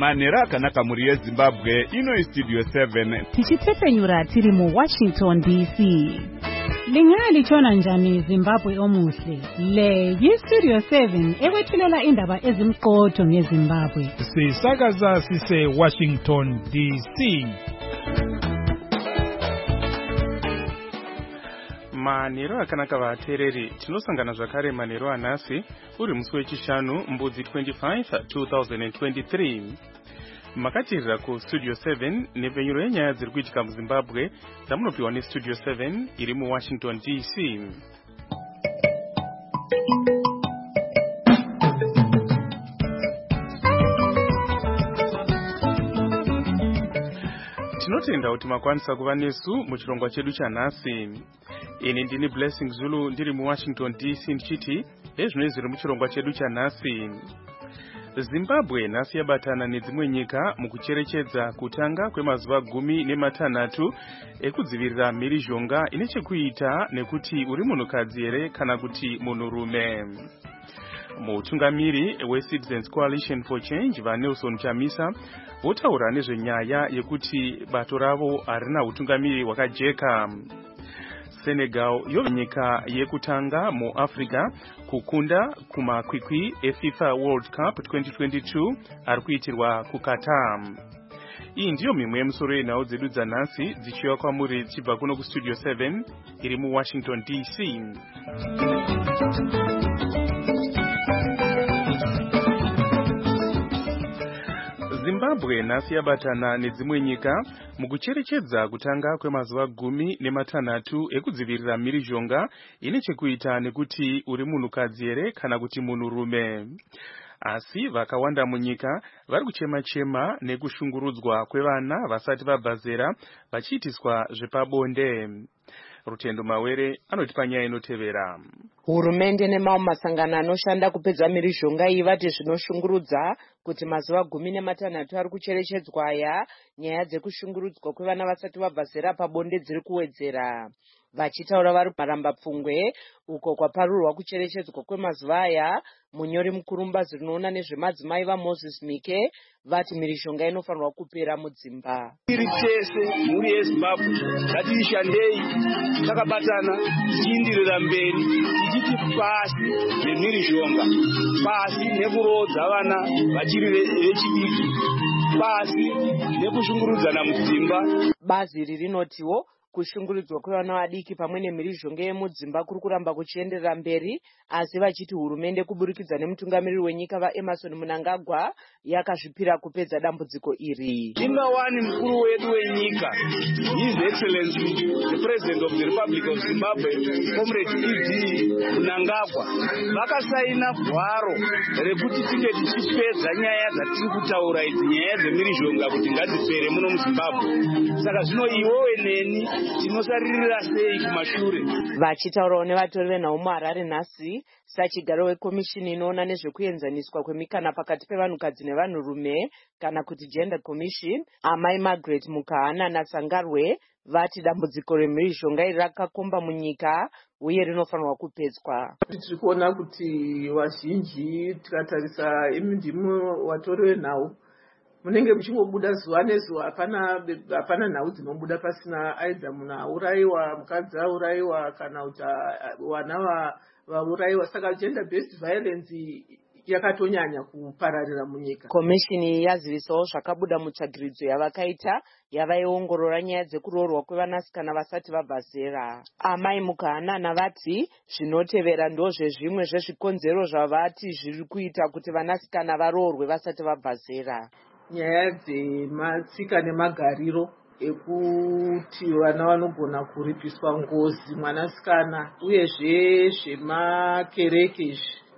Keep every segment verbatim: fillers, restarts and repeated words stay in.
Manera kanaka muri yeZimbabwe ino Studio seven. Tichitephenyura tiri mu Washington D C. Lingali chona njani Zimbabwe omuhle. Le yi Studio seven ekwethulela indaba ezimqotho ngeZimbabwe. Sisakaza sise Washington D C. Manero akanaka vatereri tinosangana zvakare manero anhasi uri musi wechishanu mbudzi twenty-five two thousand twenty-three. Makatirira ku Studio seven nepfenyuro yenyaya dziri kuitika muZimbabwe dzamunopiwa neStudio seven iri muWashington D C. Tinotenda kuti makwanisa kuva nesu muchirongwa chedu chanhasi. Ini ndini Blessing Zulu ndiri muWashington D C ndichiti ezvino zviri muchirongwa chedu chanhasi. Zimbabwe nhasi yabatana nedzimwe nyika mukucherechedza kutanga kwemazuva gumi nematanhatu ekudzivirira mhirizhonga ine chekuita nekuti uri munhukadzi here kana kuti munhurume. Mutungamiri weCitizens Coalition for Change vaNelson Chamisa votaura nezvenyaya yekuti bato ravo harina utungamiri hwakajeka. Senegal yova nyika yekutanga muAfrica kukunda kumakwikwi eFIFA World Cup twenty twenty-two ari kuitirwa kuQatar. Iyi ndiyo mimwe yemusoro yenhau dzedu dzanhasi dzichiuya kwamuri dzichibva kuno kuStudio seven iri muWashington D C. Zimbabwe nhasi yabatana nedzimwe nyika mukucherechedza kutanga kwemazuva gumi nematanhatu ekudzivirira mhirizhonga ine chekuita nekuti uri munhukadzi here kana kuti munhurume. Asi vakawanda munyika vari kuchema-chema nekushungurudzwa kwevana vasati vabva zera vachiitiswa zvepabonde. Rutendo Mawere anotipa nyaya inotevera. Hurumende nemamwe masangano anoshanda kupedza mhirizhonga iyi vati zvinoshungurudza kuti mazuva gumi nematanhatu ari kucherechedzwa aya nyaya dzekushungurudzwa kwevana vasati vabva zera pabonde dziri kuwedzera. Vachitaura vari marambapfungwe uko kwaparurwa kucherechedzwa kwemazuva aya, munyori mukuru mubazi rinoona nezvemadzimai vaMoses Mike vati mhirizhonga inofanirwa kupera mudzimba. Tiri tese muri yeZimbabwe ngatiishandei takabatana tichiindirira mberi tichiti pasi nemhirizhonga, pasi nekurodza vana vachiri vechidiki, pasi nekushungurudzana mudzimba. Bazi iri rinotiwo kushungurudzwa kwevana vadiki pamwe nemhirizhonga yemudzimba kuri kuramba kuchienderera mberi, asi vachiti hurumende kuburikidza nemutungamiriri wenyika vaEmerson Mnangagwa yakazvipira kupedza dambudziko iri. Chingawani mukuru wedu wenyika, His Excellency the President of the Republic of Zimbabwe, Comrade E D Mnangagwa, vakasaina gwaro rekuti tinge tichipedza nyaya dzatiri kutaura idzi, nyaya dzemhirizhonga kuti ngadzipere muno muZimbabwe. Saka zvino iwowe neni tinosaririra sei kumashure. Vachitaurawo nevatori venhau muHarare nhasi, sachigaro wekomishini inoona nezvekuenzaniswa kwemikana pakati pevanhukadzi nevanhurume kana kuti Gender Commission, amai Margaret Mukahana naSangarwe vati dambudziko remhirizhonga iri rakakomba munyika uye rinofanirwa kupedzwa. Tiri kuona kuti vazhinji tikatarisa imi ndimi vatori venhau munenge muchingobuda zuva nezuva, hapana hapana nhau dzinobuda pasina aidha munhu aurayiwa, mukadzi aurayiwa kana kuti vana vaurayiwa. Saka gender based violence yakatonyanya kupararira munyika. Komishini yazivisawo zvakabuda mutsvagiridzo yavakaita yavaiongorora nyaya dzekuroorwa kwevanasikana vasati vabva zera. Amai Mukahana navati zvinotevera ndozvezvimwe zvezvikonzero zvavati zviri kuita kuti vanasikana varoorwe vasati vabva zera. Nyaya dzematsika nemagariro ekuti vana vanogona kuripiswa ngozi mwanasikana, uyezve zvemakereke.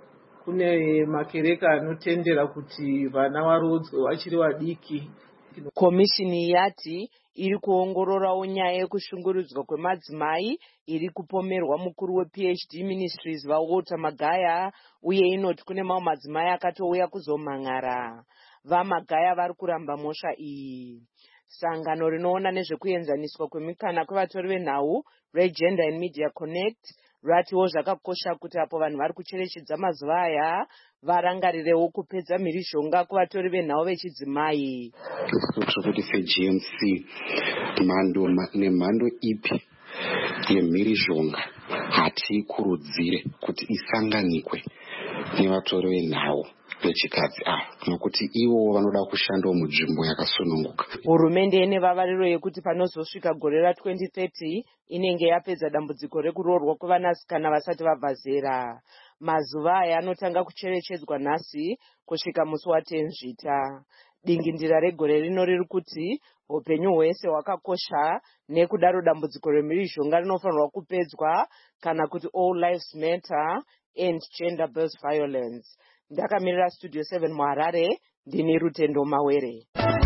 Kune makereka anotendera kuti vana varodzwe vachiri vadiki. Komishini yati iri kuongororawo nyaya yekushungurudzwa kwemadzimai iri kupomerwa mukuru wePhD Ministries vaWalter Magaya, uye inoti kune mamwe madzimai akatouya kuzomhan'ara. VaMagaya vari kuramba mhosva iyi. Sangano rinoona nezvekuenzaniswa kwemikana kwevatori venhau reGender and Media Connect ratiwo zvakakosha kuti apo vanhu vari kucherechedza mazuva aya varangarirewo kupedza mhirizhonga kuvatori venhau vechidzimai. kuti seG M C mhando nemhando ipi yemhirizhonga hatiikurudzire kuti isanganikwe nevatori venhau vechikadzi ava nokuti ivo vanoda kushandawo munzvimbo yakasununguka. Hurumende ine vavariro yekuti panozosvika gore ra-twenty thirty inenge yapedza dambudziko rekuroorwa kwevanasikana vasati vabva zera. Mazuva aya anotanga kucherechedzwa nhasi kusvika musi wa-ten Zvita. Dingindira regore rino riri kuti upenyu hwese hwakakosha, nekudaro dambudziko remhirizhonga rinofanirwa kupedzwa, kana kuti all lives matter and gender based violence. Ndakamirira Studio seven muHarare, ndini Rutendo Mawere.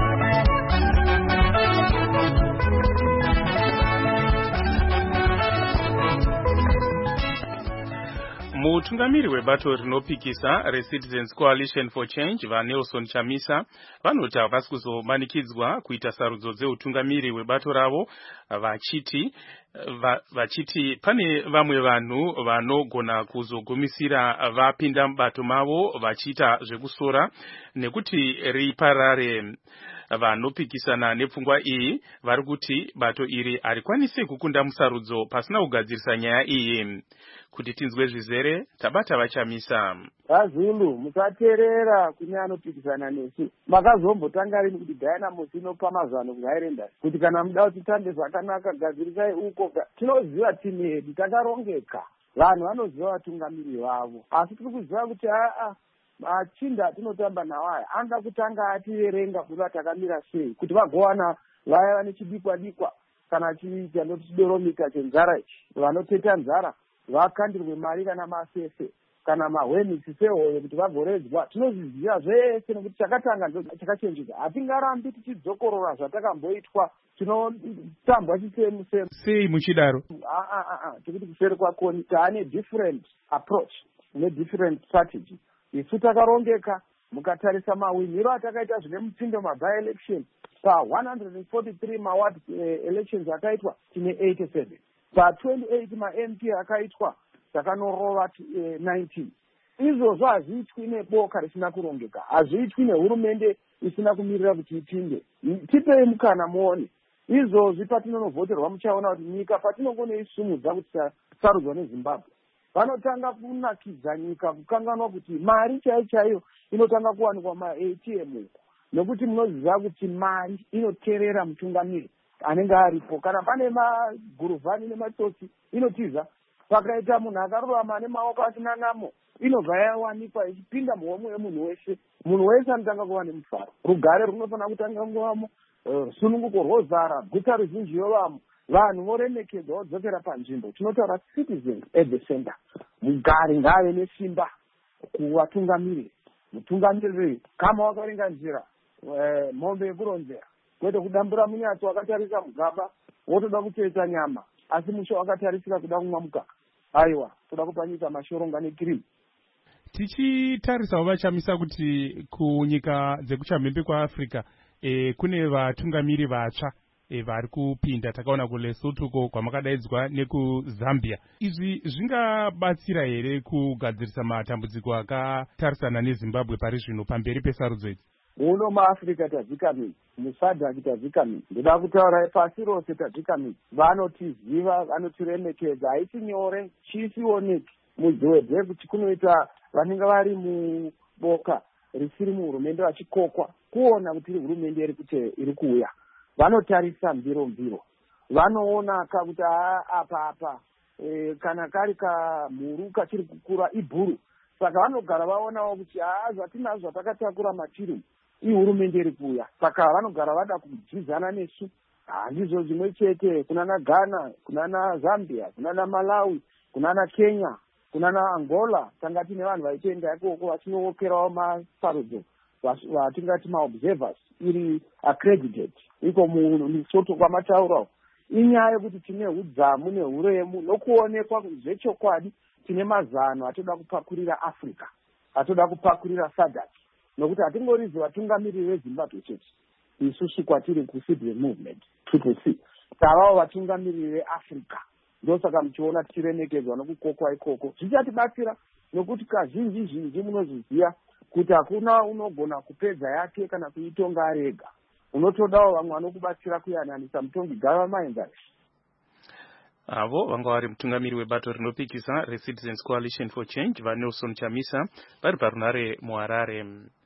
Mutungamiri webato rinopikisa reCitizens Coalition for Change vaNelson Chamisa vanoti havasi kuzomanikidzwa kuita sarudzo dzeutungamiri webato ravo, vachiti va, vachiti pane vamwe vanhu vanogona kuzogumisira vapinda mubato mavo vachiita zvekusora nekuti riparare. Vanopikisana nepfungwa iyi vari kuti bato iri harikwanisi kukunda musarudzo pasina kugadzirisa nyaya iyi. Kuti tinzwe zvizere, tabata vaChamisa. Vazulu musateerera kune anopikisana nesu. Makazombotanga rini kuti Diana Musino pamazano kuHighlanders kuti kana muda kuti tambe zvakanaka gadzirisai uko. Tinoziva timu yedu takarongeka, vanhu vanoziva vatungamiri vavo, asi tiri kuziva kuti aa machinda atinotamba nawo aya anoda kutanga ativerenga kuti takamira sei, kuti vagowana vaya vane chidikwa dikwa kana chichidoromita chenzara ichi, vanoteta nzara vakandirwe mari kana masese kana mahwenisi sehoyo kuti vagoredzwa. Tinozviziva zvese nekuti chakatanga ndo chakachenjika. Hatingarambi tichidzokorora zvatakamboitwa, tinotambwa chisemu semu. Sei muchidaro? Ah ah ah, tikuti kuseri kwakoni taane different approach ne different strategy. Isu takarongeka, mukatarisa mawiniro atakaita zvine mutsindo mabye election pa one hundred forty-three maward uh, elections akaitwa tine eighty-seven. Pa twenty-eight ma-M P akaitwa takanorova uh, nineteen. Izvozvo hazviitwi neboka risina kurongeka, hazviitwi nehurumende isina kumirira kuti ipinde. Tipei mukana muone. Izvozvi patinonovhoterwa muchaona kuti nyika patinongonoisumudza kuti sarudzwa neZimbabwe, vanotanga kunakidza nyika kukanganwa kuti mari chaiyo chaiyo inotanga kuwanikwa ma-A T M, nokuti munoziva kuti mari inoteerera mutungamiri anenge aripo. Kana pane maguruvhani nematsotsi inotiza, pakaita munhu akarurama ane maoko asina namo inobva yawanikwa ichipinda muhomwe yemunhu wese. Munhu wese anotanga kuva nemufaro, rugare runofanira kutanga kuvamo, sununguko rwozara, guta ruzhinji yovamo, vanhu voremekedza vodzokera panzvimbo. Tinotaura citizens at the center. Mugari ngave nesimba kuvatungamiriri. Mutungamiriri kama wakaringa njira mombe yekuronzera, kwete kudambura munyatsi wakatarisa mugaba wotoda kutoita nyama, asi musho wakatarisika kuda kumwa mukaka. Aiwa, toda kupa nyika mashoronga nekirimu. Tichitarisawo vaChamisa kuti kunyika dzekuchamhembe kwaAfrica e, kune vatungamiri vatsva e, vari kupinda. Takaona kuLesotho kwamakadaidzwa nekuZambia. Izvi zvingabatsira here kugadzirisa matambudziko akatarisana neZimbabwe pari zvino pamberi pesarudzo idzi? Muno maAfrica tadzikamidzi, muSADC tadzikamidzi, ndoda kutaura pasi rose tadzikamidzi. Vanotiziva, vanotiremekedza, haisi nyore, chisioneki mudziwedze kuti kunoita vanenge vari muboka risiri muhurumende vachikokwa kuona kuti hurumende iri kuti iri kuuya. Vanotarisa mbiro mbiro, vanoona kakuti apa apa e, kana kari kamhuru kachiri kukura ibhuru, saka vanogara vaonawo kuti haa zvatinazvo zvatakatakura matiri ihurumende iri kuuya, saka vanogara vada kudzizana nesu. Handizvo zvimwe chete, kunana Ghana, kunana Zambia, kunana Malawi, kunana Kenya, kunana Angola, tanga tine vanhu vaitenda ikoko vachinookerawo masarudzo vatingati maobservers iri accredited iko muLesotho kwamataurawo. Inyaya yekuti tine udzamu nehuremu nokuonekwa zvechokwadi tine mazano atoda kupakurira Africa, atoda kupakurira SADC, nokuti hatingorizi vatungamiriri veZimbabwe chete. Isusu kwatiri kuCitizen Movement Triple C tavawo vatungamiriri veAfrica, ndosaka muchiona tichiremekedzwa nokukokwa ikoko. Zvichatibatsira nokuti kazhinji zhinji munozviziva kuti hakuna unogona kupedza yake kana kuitonga ari ega. Unotodawo vamwe vanokubatsira kuyananisa mutongi gavamaenzani. Avo vanga vari mutungamiri webato rinopikisa reCitizens Coalition for Change vaNelson Chamisa vari parunare muHarare.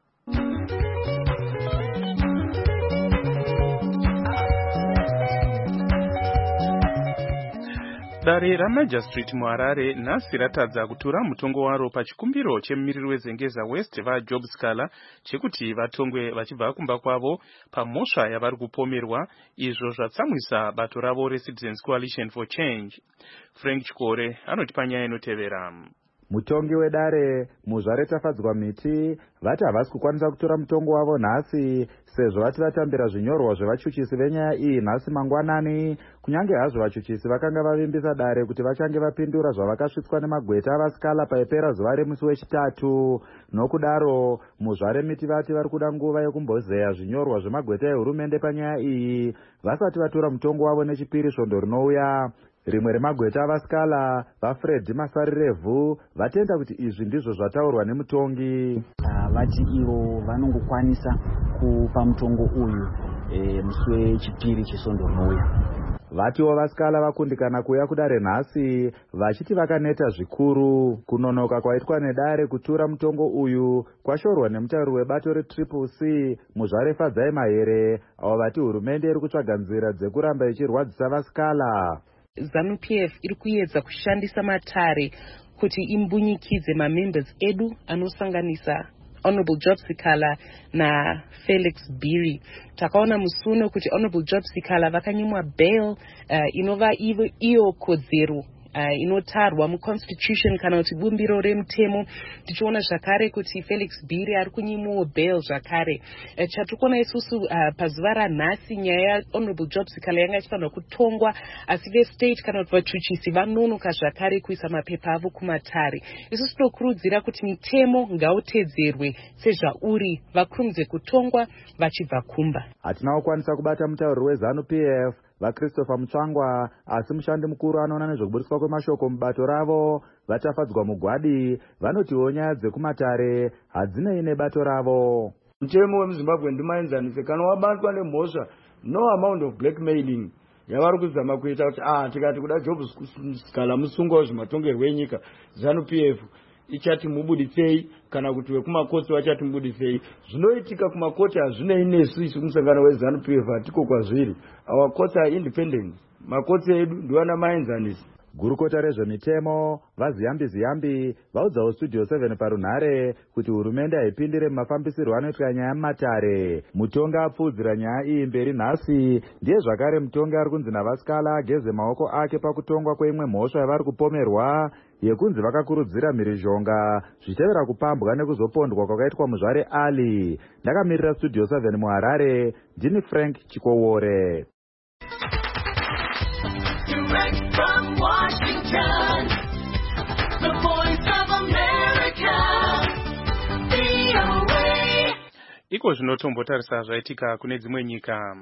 Dare raMajor Street muHarare nhasi ratadza kutura mutongo waro pachikumbiro chemumiriri weZengeza West vaJob Scala chekuti vatongwe vachibva kumba kwavo pamhosva yavari kupomerwa, izvo zvatsamwisa bato ravo reCitizens Coalition for Change. Frank Chikore anoti panyaya inotevera. Mutongi wedare muzvare tafadzwa miti vati havasi kukwanisa kutora mutongo wavo nhasi sezvo vati vatambira zvinyorwa zvevachuchisi venyaya iyi nhasi mangwanani, kunyange hazvo vachuchisi vakanga vavimbisa dare kuti vachange vapindura zvavakasvitswa nemagweta avaScala paipera zuva remusi wechitatu. Nokudaro muzvare miti vati vari kuda nguva yekumbozeya zvinyorwa zvemagweta ehurumende panyaya iyi vasati vatora mutongo wavo nechipiri svondo rinouya. Rimwe remagweta avaScala vaFred Masarirevhu vatenda kuti izvi ndizvo zvataurwa nemutongi. Vati ivo vanongokwanisa kupa mutongo uyu e, musi wechipiri chesvondo rinouya. Vatiwo vaScala vakundikana kuuya kudare nhasi vachiti vakaneta zvikuru. Kunonoka kwaitwa nedare kutura mutongo uyu kwashorwa nemutauri webato reTriple C muzvare Fadzai Mahere, avo vati hurumende iri kutsvaga nzira dzekuramba ichirwadzisa vaScala. ZANU-P F iri kuedza kushandisa matare kuti imbunyikidze mamembers edu anosanganisa Honorable Job Sikala na Felix Biri. Takaona musuno kuti Honorable Job Sikala vakanyimwa bail uh, inova iyo, iyo kodzero Uh, inotarwa muconstitution kana kuti bumbiro remutemo. Tichiona zvakare kuti Felix Biri ari kunyimwawo bail zvakare. Uh, chatikona isusu uh, pazuva ranhasi nyaya Honorable Job Sikala yanga ichifanirwa kutongwa, asi vestate kana kuti vachuchisi vanonoka zvakare kuisa mapepa avo kumatare. Isusu tinokurudzira kuti mitemo ngautedzerwe sezvauri, vakurumidze kutongwa vachibva kumba. Hatina kukwanisa kubata mutauri weZANU-P F vaChristopher Mutsvangwa, asi mushandi mukuru anoona nezvekubudiswa kwemashoko mubato ravo vatafadzwa mugwadi vanotiwo nyaya dzekumatare hadzinei nebato ravo. Mutemo wemuZimbabwe ndimaenzanise kana wabatwa nemhosva no amount of blackmailing yavari kuzama kuita kuti ah tikati kuda Job Scala musungwa zvimatongerwo enyika ZANU-P F ichati mubudisei kana kuti wekumakoti vachati mubudisei. Zvinoitika kumakoti hazvinei nesu isu musangano weZANU-P F hatiko kwazviri. Our courts are independent. Makoti edu ndiwana maenzanisi. Gurukota rezvemitemo vaZiyambi Ziyambi vaudzawo Studio seven parunhare kuti hurumende haipindire mumafambisirwo anoitwa nyaya mumatare. Mutongi apfuudzira nyaya iyi mberi nhasi ndiye zvakare mutongi ari kunzi navaScala ageze maoko ake pakutongwa kweimwe mhosva yavari kupomerwa yekunzi vakakurudzira mhirizhonga zvichitevera kupambwa nekuzopondwa kwakaitwa muzvare Ali. Ndakamirira Studio seven muHarare, ndini Frank Chikowore. Direct from Washington, the voice of America, V O A. Iko zvinotombotarisa zvaitika kune dzimwe nyika.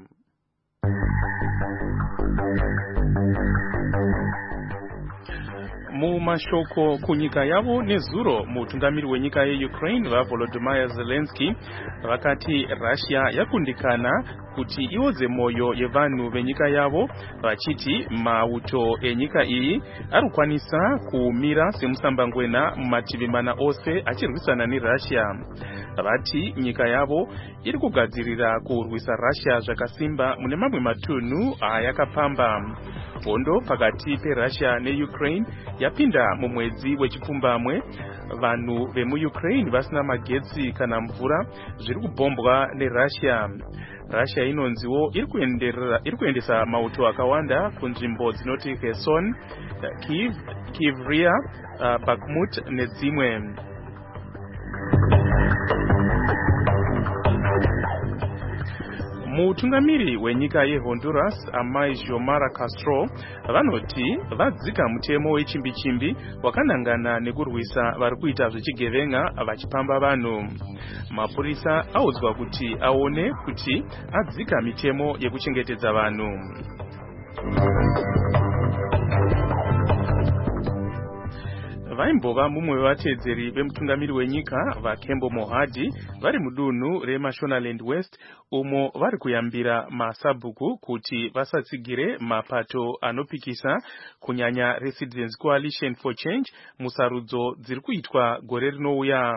Mumashoko kunyika yavo nezuro, mutungamiri wenyika yeUkraine vaVolodymyr Zelensky vakati Russia yakundikana kuti iodze moyo yevanhu venyika yavo, vachiti mauto enyika iyi arikwanisa kumira semusambangwena mumativi mana ose achirwisana neRussia. Vati nyika yavo iri kugadzirira kurwisa Russia zvakasimba mune mamwe matunhu ayakapamba. Hondo pakati peRussia neUkraine yapinda mumwedzi wechipfumbamwe. Vanhu vemuUkraine vasina magetsi kana mvura zviri kubhombwa neRussia. Russia inonziwo iri kuendesa mauto akawanda kunzvimbo dzinoti Kherson, Kyiv, Kryvyi, uh, Bakhmut nedzimwe. Mutungamiri wenyika yeHonduras Amai Xiomara Castro vanoti vadzika mutemo wechimbi-chimbi wakanangana nekurwisa vari kuita zvechigevenga vachipamba vanhu. Mapurisa audzwa kuti aone kuti adzika mitemo yekuchengetedza vanhu. vaimbova mumwe wevatedzeri vemutungamiri wenyika vaKembo Mohadi vari mudunhu reMashonaland West umo vari kuyambira masabhuku kuti vasatsigire mapato anopikisa kunyanya reCitizens Coalition for Change musarudzo dziri kuitwa gore rinouya.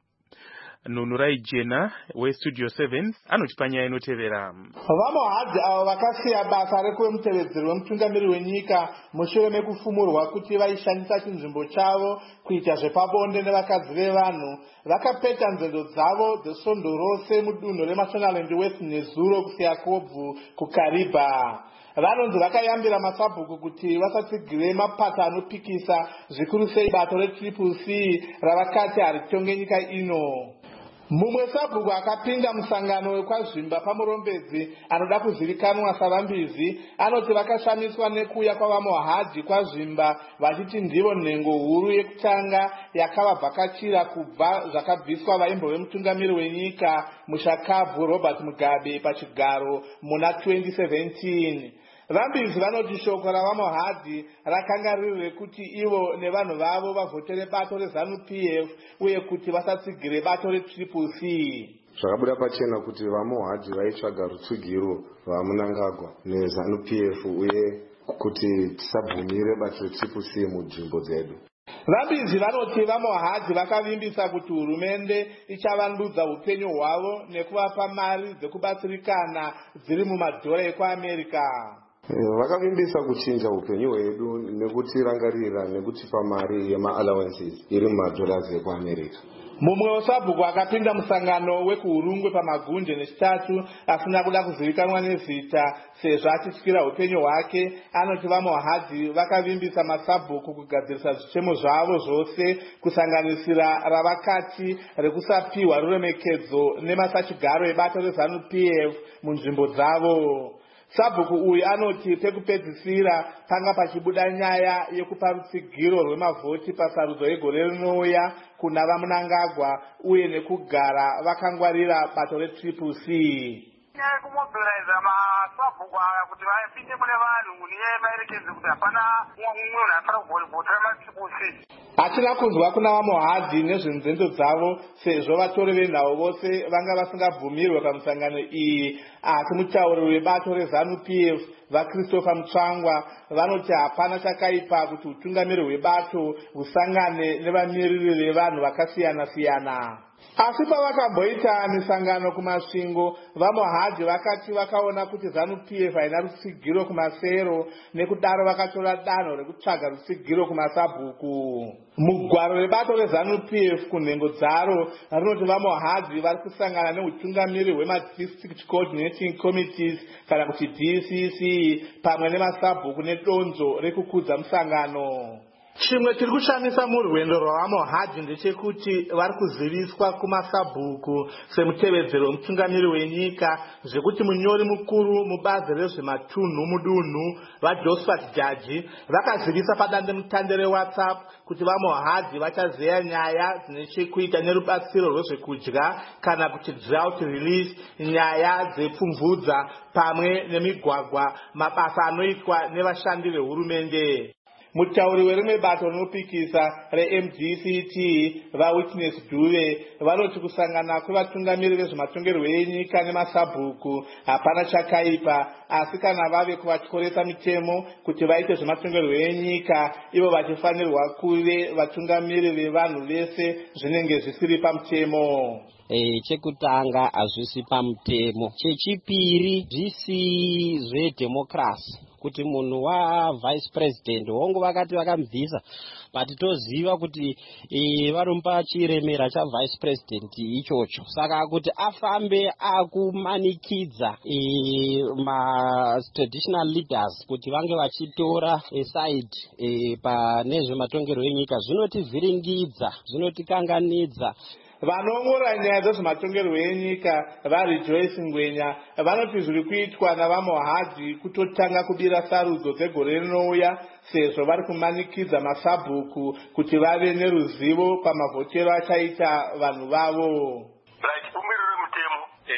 Nunurai Jena weStudio seven anotipanya inotevera. VaMohadi avo vakasiya basa rekuve mutevedzeri wemutungamiri wenyika mushure mekufumurwa kuti vaishandisa chinzvimbo chavo kuita zvepabonde nevakadzi vevanhu vakapeta nzendo dzavo dzesvondo rose mudunhu reMashonaland West nezuro kusiya kobvu kuKariba. Vanonzi vakayambira masabhuku kuti vasatsigire mapato anopikisa zvikuru sei bato reTriple C ravakati haritonge nyika ino. Mumwe sabhuku akapinda musangano wekwazvimba pamurombedzi anoda kuzivikanwa saVambizi anoti vakashamiswa nekuuya kwavaMohadi kwazvimba vachiti ndivo nhengo huru yekutanga yakavavhakachira kubva zvakabviswa vaimbo vemutungamiri wenyika muShakabvu Robert Mugabe pachigaro muna twenty seventeen. Vambizi vanoti shoko ravaMohadi rakanga riri rekuti ivo nevanhu vavo vavhotere bato reZANU P F uye kuti vasatsigire bato reTriple C. Zvakabuda pachena kuti vaMohadi vaitsvaga rutsvigiro rwaMunangagwa neZANU P F uye kuti tisabvumire bato reTriple C munzvimbo dzedu. Vambizi vanoti vaMohadi vakavimbisa kuti hurumende ichavandudza upenyu hwavo nekuvapa mari dzekubatsirikana dziri mumadhora ekuAmerica. Vakavimbisa kuchinja upenyu hwedu nekutirangarira nekutipa mari yema-allowances iri mumadolars ekuAmerica. Mumwe wesabhuku akapinda musangano wekuhurungwe pamagunje nechitatu asina kuda kuzivikanwa nezita sezvo achityira upenyu hwake anoti vaMohadi vakavimbisa masabhuku kugadzirisa zvichemo zvavo zvose kusanganisira ravakati rekusapiwa ruremekedzo nemasachigaro ebato reZANU P F munzvimbo dzavo. Sabhuku uyu anoti pekupedzisira panga pachibuda nyaya yekupa rutsigiro rwemavhoti pasarudzo yegore rinouya kuna vaMunangagwa uye nekugara vakangwarira bato reTriple C. Nyaya kumobiliza masabhuku aya kuti vapinde mune vanhu niye maerekedze kuti hapana mumwe munhu anofana kuvhotera maTriple C. Hatina kunzwa kuna vaMohadi nezvenzendo dzavo sezvo vatori venhau vose vanga vasingabvumirwe pamusangano iyi, asi mutauri webato reZANU P F vaChristopher Mutsvangwa vanoti hapana chakaipa kuti utungamiri hwebato husangane nevamiriri vevanhu vakasiyana siyana. Asi pavakamboita misangano kumasvingo, vaMohadi vakati vakaona kuti ZANU P F haina rutsigiro kumasero nekudaro vakatora danho rekutsvaga rutsigiro kumasabhuku. Mugwaro rebato reZANU P F kunhengo dzaro rinoti vaMohadi vari kusangana neutungamiri hwemadistrict coordinating committees kana kuti D C C pamwe nemasabhuku nedonzo rekukudza musangano. Chimwe chiri kushamisa murwendo rwavaMohadi ndechekuti vari kuziviswa kumasabhuku semutevedzeri wemutungamiri wenyika zvekuti munyori mukuru mubazi rezvematunhu mudunhu vaJosephat Jaji vakazivisa padandemutande reWhatsApp kuti vaMohadi vachazeya nyaya dzine chekuita nerubatsiro rwezvekudya kana kuti drought release, nyaya dzepfumvudza pamwe nemigwagwa, mabasa anoitwa nevashandi vehurumende. Mutauri werimwe bato rinopikisa reM D C T vaWitness Duve vanoti kusangana kwevatungamiri vezvematongerwo enyika nemasabhuku hapana chakaipa, asi kana vave kuvatyoresa mitemo kuti vaite zvematongerwo enyika ivo vachifanirwa kuve vatungamiri vevanhu vese zvinenge zvisiri pamutemo. E, chekutanga hazvisi pamutemo, chechipiri zvisi zvedhemokrasi kuti munhu wavice president hongu vakati vakamubvisa but toziva kuti e, varomba chiremera chavice president ichocho, saka kuti afambe akumanikidza e, ma traditional leaders kuti vange vachitora e, side e, panezvematongerwo enyika zvinotivhiringidza, zvinotikanganidza. Vanongora nyaya dzezvematongerwo enyika vaRejoice Ngwenya vanoti zviri kuitwa navaMohadi kutotanga kubira sarudzo dzegore rinouya sezvo vari kumanikidza masabhuku kuti vave neruzivo pamavhotero achaita vanhu vavo. Right, bumbiro remutemo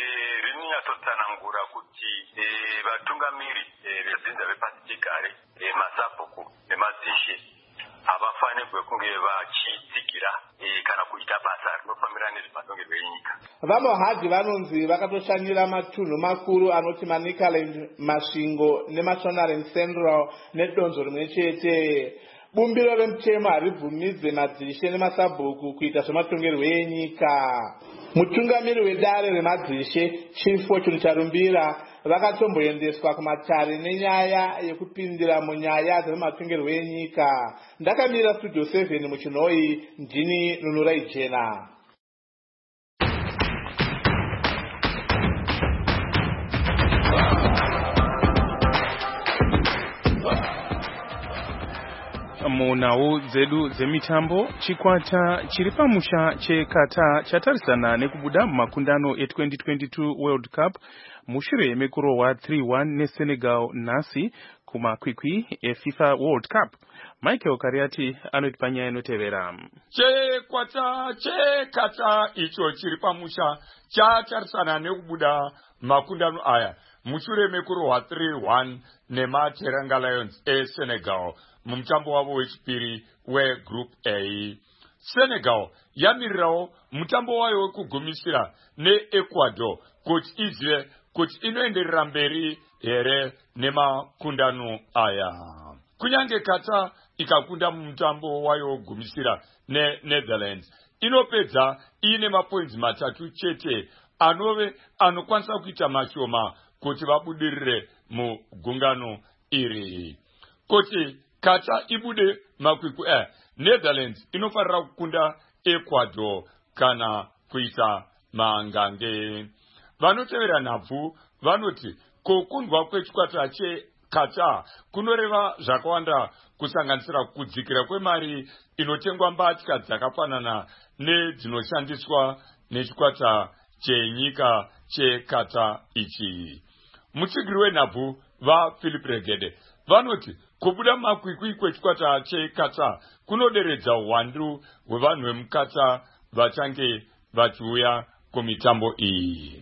rinonyatotsanangura kuti vatungamiri vezvinza vepasichigare masabhuku nemazishe havafani kwekunge vachitsigira kana kuita basa rinofambira nezvematongerwo enyika. VaMohaji vanonzi vakatoshanyira matunhu makuru anoti maNicaland, Masvingo neMashonaland Central nedonzvo rimwe chete. Bumbiro remutemo haribvumidze madzishe nemasabhuku kuita zvematongerwo enyika. Mutungamiri wedare remadzishe Chief Fortune Charumbira vakatomboendeswa kumatare nenyaya yekupindira munyaya dzematongerwo enyika. Ndakamira Studio seven muchinoi, ndini Nunurai Jena. Munhau dzedu dzemitambo, chikwata chiri pamusha cheKatar chatarisana nekubuda mumakundano e-twenty twenty-two World Cup mushure mekurohwa three one neSenegal nhasi kumakwikwi eFIFA World Cup. Michael Kariati anoti panyaya inotevera. Chikwata cheKatar icho chiri pamusha chatarisana nekubuda makundano aya mushure mekurohwa three one nemaTeranga Lions eSenegal mumutambo wavo wechipiri weGroup A. Senegal yamirirawo mutambo wayo wekugumisira neEcuador kuti izive kuti inoenderera mberi here nemakundano aya. Kunyange Qatar ikakunda mumutambo wayo wekugumisira neNetherlands, inopedza ine mapoints matatu chete anove anokwanisa kuita mashoma kuti vabudirire mugungano iri. Kuti Qatar ibude makwikwi eh, Netherlands inofarira kukunda Ecuador kana kuita mangange. Vanotevera nhabvu vanoti kukundwa kwechikwata cheKatar kunoreva zvakawanda kusanganisira kudzikira kwemari inotengwa mbatya dzakafanana nedzinoshandiswa nechikwata chenyika cheKatar ichi. Mutsigiri wenhabvu vaPhilip Regede vanoti kubuda makwikwi kwechikwata cheKatar kunoderedza uwandu hwevanhu vemuKatar vachange vachiuya kumitambo iyi.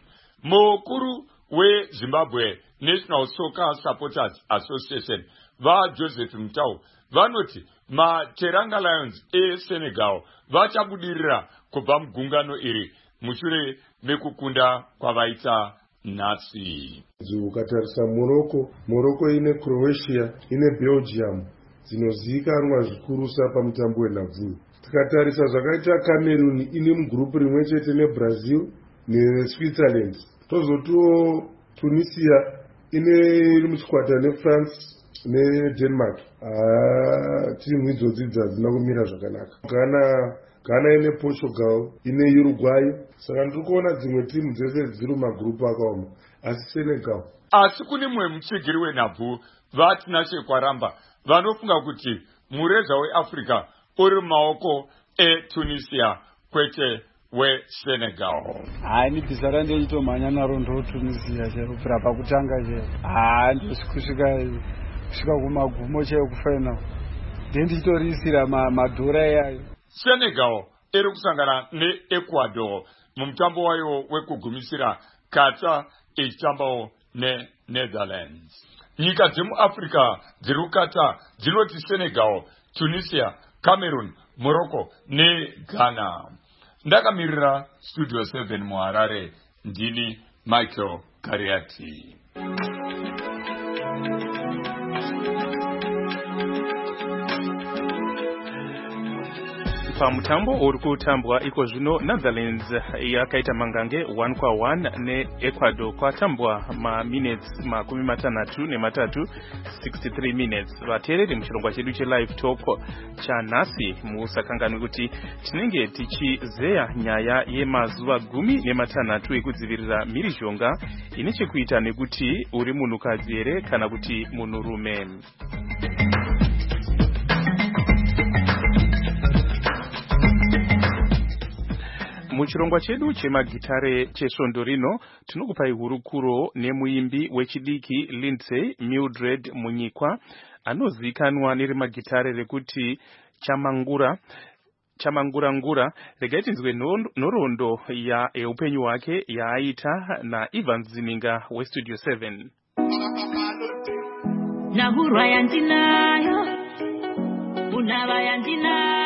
Mukuru weZimbabwe National Soccer Supporters Association vaJoseph Mutau vanoti maTeranga Lions eSenegal vachabudirira kubva mugungano iri mushure mekukunda kwavaita nhasi. Ukatarisa Morocco, Morocco ine Croatia, ine Belgium dzinozivikanwa zvikurusa pamutambo wenhabvu. Tikatarisa zvakaita Cameroon ine mugrupu rimwe chete neBrazil neSwitzerland. Tozotiwo Tunisia ine iri muchikwata neFrance neDenmark. Ah, timu idzodzi dzadzina kumira zvakanaka. Ghana Ghana ine Portugal, ine Uruguay. Saka ndiri kuona dzimwe timu dzese dziri mumagrupu akaoma, asi Senegal. Asi kune mumwe mutsigiri wenhabvu vaTinashe Kwaramba vanofunga kuti mureza weAfrica uri mumaoko eTunisia kwete weSenegal. Hai, ni bhiza randoitomhanya naro ndoTunisia chero kubvira pakutanga chero. Haa, ndosvikusvika kusvika kumagumo chero kufainal. Ndendichitorisira madhora iyayo. Senegal iri kusangana neEcuador mumutambo wayo wekugumisira, Qatar ichitambawo neNetherlands. Nyika dzemuAfrica dziri kuKatar dzinoti Senegal, Tunisia, Cameroon, Morocco neGhana. Ndakamirira Studio seven muHarare, ndini Michael Kariati. Pamutambo uri kutambwa iko zvino Netherlands yakaita mangange one kwa one neEcuador kwatambwa maminutes makumi matanhatu nematatu sixty-three minutes. Vateereri muchirongwa chedu chelive talk chanhasi musakanganwe kuti tinenge tichizeya nyaya yemazuva gumi nematanhatu ekudzivirira mhirizhonga ine chekuita nekuti uri munhukadzi here kana kuti munhurume. Muchirongwa chedu chemagitare chesvondo rino tinokupai hurukuro nemuimbi wechidiki Lindsay Mildred Munyikwa anozivikanwa nerimagitare rekuti chamangura chamangura-ngura. Regai tinzwe nhoroondo yeupenyu hwake yaaita naIvan Zininga weStudio seven. Nahurwa yandinayo, unava yandinayo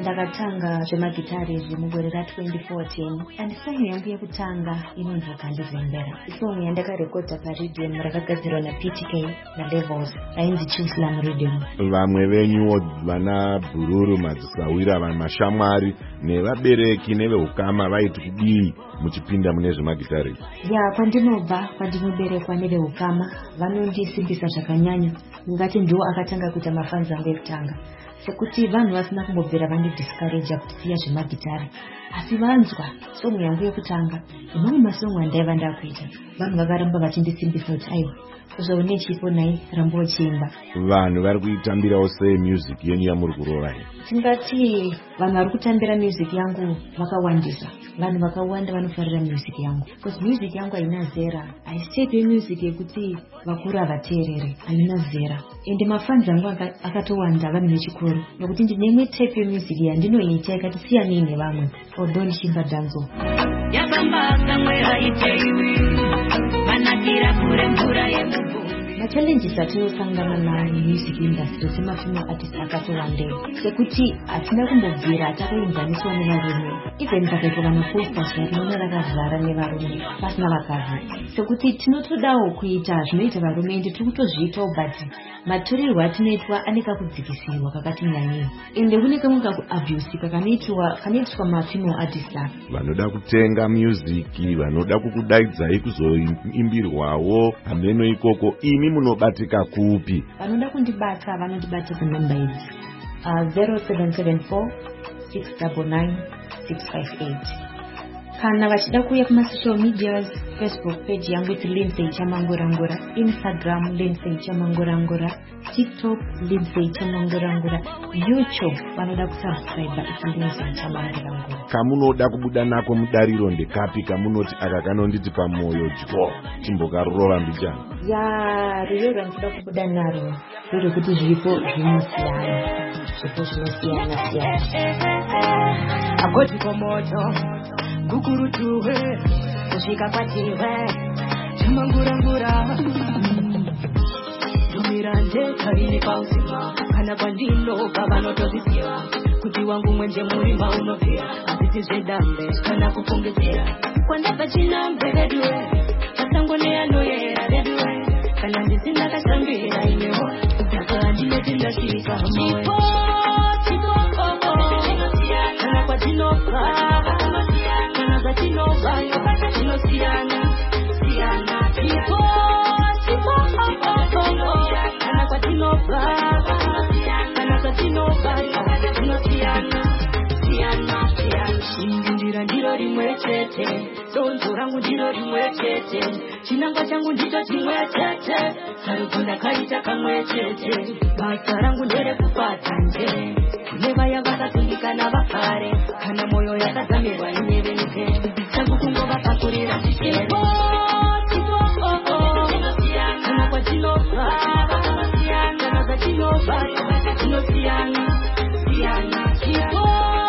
ndakatanga zvemagitari zvemugore ra-twenty fourteen and song yangu yekutanga inonzi ukandizembera. Isong yandakarekodha paRhythm rakagadzirwa naP T K naLevels ainzi Chislam Rhythm. Vamwe venyuwo vana Bhururu Madzisawira vamashamwari nevabereki nevehukama vaiti kudii muchipinda mune zvemagitari? Ya kwandinobva kwandinoberekwa nevehukama vanondisimbisa zvakanyanya, ngati ndiwo akatanga kuita mafanzi angu ekutanga, sekuti vanhu vasina kumbobvira vandidiscouragea kuti siya zvemagitari, asi vanzwa songo yangu yekutanga imamwe masongo andaiva ndakuita, vanhu vakaramba vachindisimbisa kuti aiwa uzoone chipo nai rambo uchimba. Vanhu vari kuitambirawo sei music yenyu yamuri kurova? Tingati vanhu vari kutambira music yangu vakawandisa, vanhu vakawanda vanofarira music yangu because music yangu haina zera, haisitepe music yekuti vakuru havateerere, haina zera, ende mafanzi angu akatowanda vanhu vechikuru, nokuti ndine imwe type yemusic yandinoita ikati siyanei nevamwe, although ndichimba danzo. Yakambaka mwera iteiwi manakira kure mvura yemuvumbi. Machallenges atinosangana nayo music industry semafilm artist akatowandei, sekuti hatina kumbobvira atakaunganiswa nevarume, even pakaitwa kana posters rinoona rakazara nevarume pasina vakadzi, sekuti tinotodawo kuita zvinoita varume ende tiri kutozviitawo but maturirwo atinoitwa ane kakudzikisirwa kakati nyanyei, ende kune kamwe kakuabuse kakanoitwa kanoitwa mafilm artist aka. Vanoda kutenga music, vanoda kukudaidzai kuzoimbirwawo hameno ikoko, imi munobatika kupi? Vanoda kundibata vanondibata kunamba idzi uh, zero seven seven four six nine nine six five eight. Kana vachida kuuya kumasocial medias, Facebook page yangu iti Lindsay Chamangorangora, Instagram Lindsay Chamangorangora, TikTok Lindsay Chamangorangora, YouTube vanoda kusubscribe iti Lindsay Chamangorangora. Kamunoda kubuda nako mudariro ndekapi kamunoti aka kanonditi pamoyo dyo timbokarurova mbichana? Ya riro randinoda kubuda naro riri kuti zvipo zvinosiyana, zvipo zvinosiyana siyana. Agoti komoto gukurutuwe kusvika kwatiwe chamangurangura dumirande karini pausima kana kwandinobva vanotozisiva kuti wangu mwenje murimba unopfira asiti zvedambe kana kupungizira kwandabva chinambe reduwe masango neanoyera reduwe kana ndisina kashambira inewo akaandineti ndasvika moyo kana kwatinobva ndiro ndiro rimwe chete, donzo rangu ndiro rimwe chete, chinangwa changu ndicho chimwe chete, sarudzo ndakaita kamwe chete, basa rangu nderekufadza nje kune vaya vakatundikana vakare, kana moyo yakazamirwa inevenike changu kungova pakurira chichero kana kwatinobva kana kwatinobva tinosiyana siyana chipo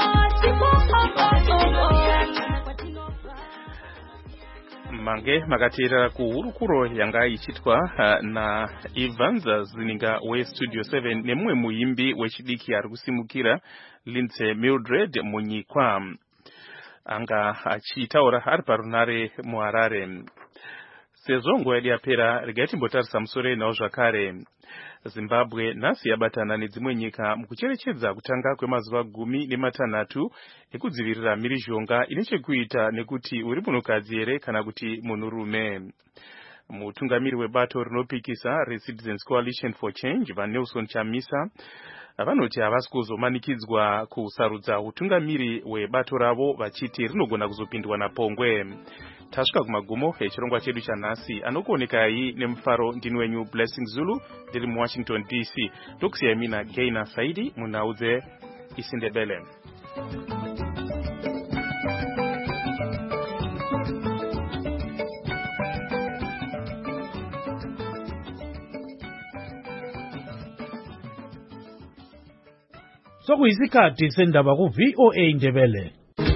mange makateerera kuhurukuro yanga ichitwa uh, na Evans Zininga weStudio seven nemumwe muimbi wechidiki ari kusimukira Lindsay Mildred Munyikwa anga achitaura ari parunare muHarare. Sezvo nguva yedu yapera, regai timbotarisa musoro nawo zvakare. Zimbabwe nhasi yabatana nedzimwe nyika mukucherechedza kutanga kwemazuva gumi nematanhatu ekudzivirira mhirizhonga ine chekuita nekuti uri munhukadzi here kana kuti munhurume. Mutungamiri webato rinopikisa reCitizens Coalition for Change vaNelson Chamisa vanoti havasi kuzomanikidzwa kusarudza utungamiri webato ravo vachiti rinogona kuzopindwa napongwe. Tasvika kumagumo echirongwa chedu chanhasi, anokuonekai nemufaro ndini wenyu Blessing Zulu ndiri muWashington D C. Tokusiyai mina Gaina Saidi munhau dzeIsindebele. Sokuyisikhathi sendaba ku V O A Ndebele.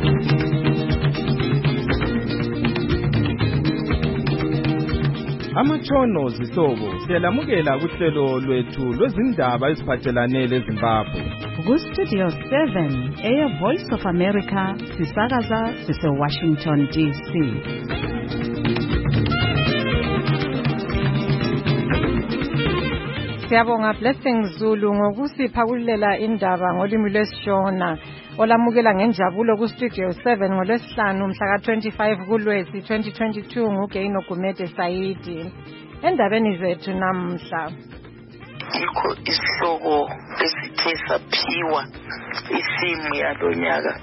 Amatshono zihlobo siyalamukela kuhlelo lwethu lwezindaba eziphathelane leZimbabwe. Ku-Studio seven, Air Voice of America, sisakaza sise-Washington D C. Siyabonga Blessing Zulu ngokusipha kulela indaba ngolimi lwesiShona. Olamukela ngenjabulo ku-Studio seven ngolwesihlanu mhla ka twenty-five kuLwezi twenty twenty-two nguGaino Gumede Saidi. Endabeni zethu namhla. Yikho isihloko esithe saphiwa isimu yalonyaka.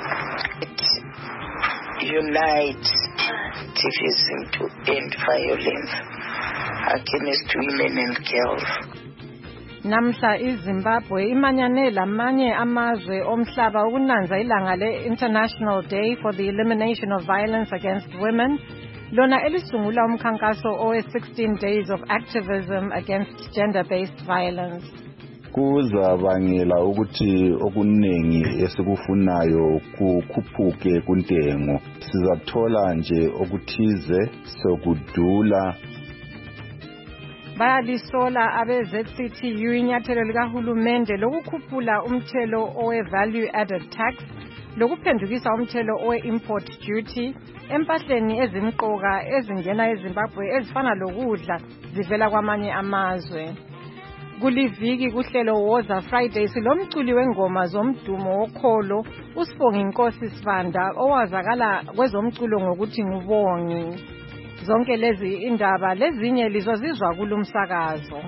Unite activism to end violence against women and girls. Namhla iZimbabwe imanyane lamanye amazwe omhlaba ukunanza ilanga le-International Day for the Elimination of Violence Against Women, lona elisungula umkhankaso owe sixteen days of activism against gender-based violence. Kuzabangela ukuthi okuningi esikufunayo kukhuphuke kuntengo. Sizathola nje okuthize sokudula. Bayalisola abe-Z C T U inyathelo likahulumende lokukhuphula umthelo owe-value added tax lokuphendukisa umthelo owe-import duty empahleni ezimqoka ezingena eZimbabwe ezifana lokudla zivela kwamanye amazwe. Kuliviki kuhlelo Woza Friday silomculi wengoma zomdumo wokholo uSibongi Nkosi Sibanda owazakala kwezomculo ngokuthi ngubongi. Zonke lezi indaba lezinye lizozizwa kulumsakazo.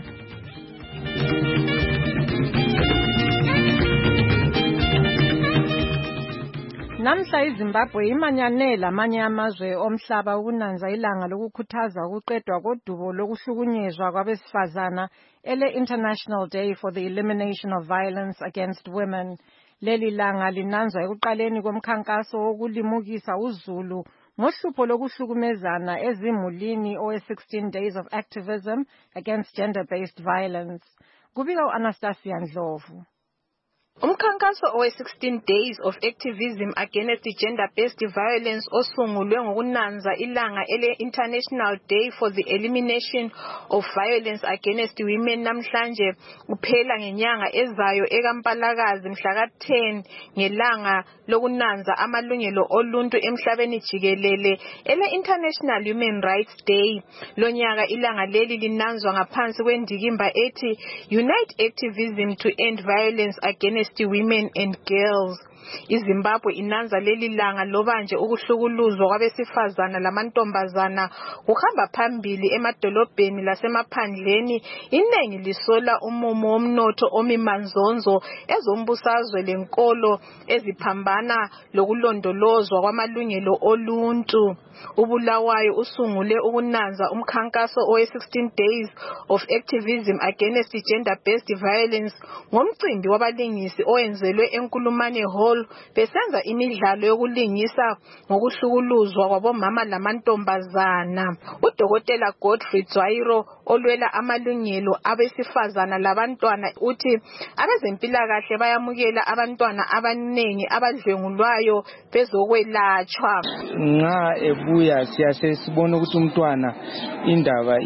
Namhla iZimbabwe imanyane lamanye amazwe omhlaba ukunanza ilanga lokukhuthaza ukuqedwa kodubo lokuhlukunyezwa kwabesifazana ele-International Day for the Elimination of Violence Against Women. Leli langa linanzwa ekuqaleni komkhankaso wokulimukisa uZulu ngohlupho lokuhlukumezana ezimulini owe sixteen days of activism against gender-based violence. Kubika u-Anastasia Ndlovu. Umkhankaso owe sixteen days of activism against gender-based violence osungulwe ngokunanza ilanga ele-International Day for the Elimination of Violence Against Women namhlanje uphela ngenyanga ezayo ekaMpalakazi mhla ka ten ngelanga lokunanza amalungelo oluntu emhlabeni jikelele ele-International Human Rights Day. Lonyaka ilanga leli linanzwa ngaphansi kwendikimba ethi Unite Activism to End Violence Against Women and Girls. iZimbabwe inanza leli langa loba nje ukuhlukuluzwa kwabesifazana lamantombazana kuhamba phambili emadolobheni lasemaphandleni. Inengi lisola umumo womnotho omimanzonzo ezombusazwe lenkolo eziphambana lokulondolozwa kwamalungelo oluntu. uBulawayo usungule ukunanza umkhankaso owe sixteen days of activism against gender-based violence ngomcimbi wabalingisi owenzelwe eNkulumane Hall besenza imidlalo yokulingisa ngokuhlukuluzwa kwabomama lamantombazana. uDokotela Godfrey Dzwairo olwela amalungelo abesifazana labantwana uthi abezempilakahle bayamukela abantwana abanengi abadlwengulwayo bezokwelatshwa. Nxa ebuya siyase sibona ukuthi umntwana indaba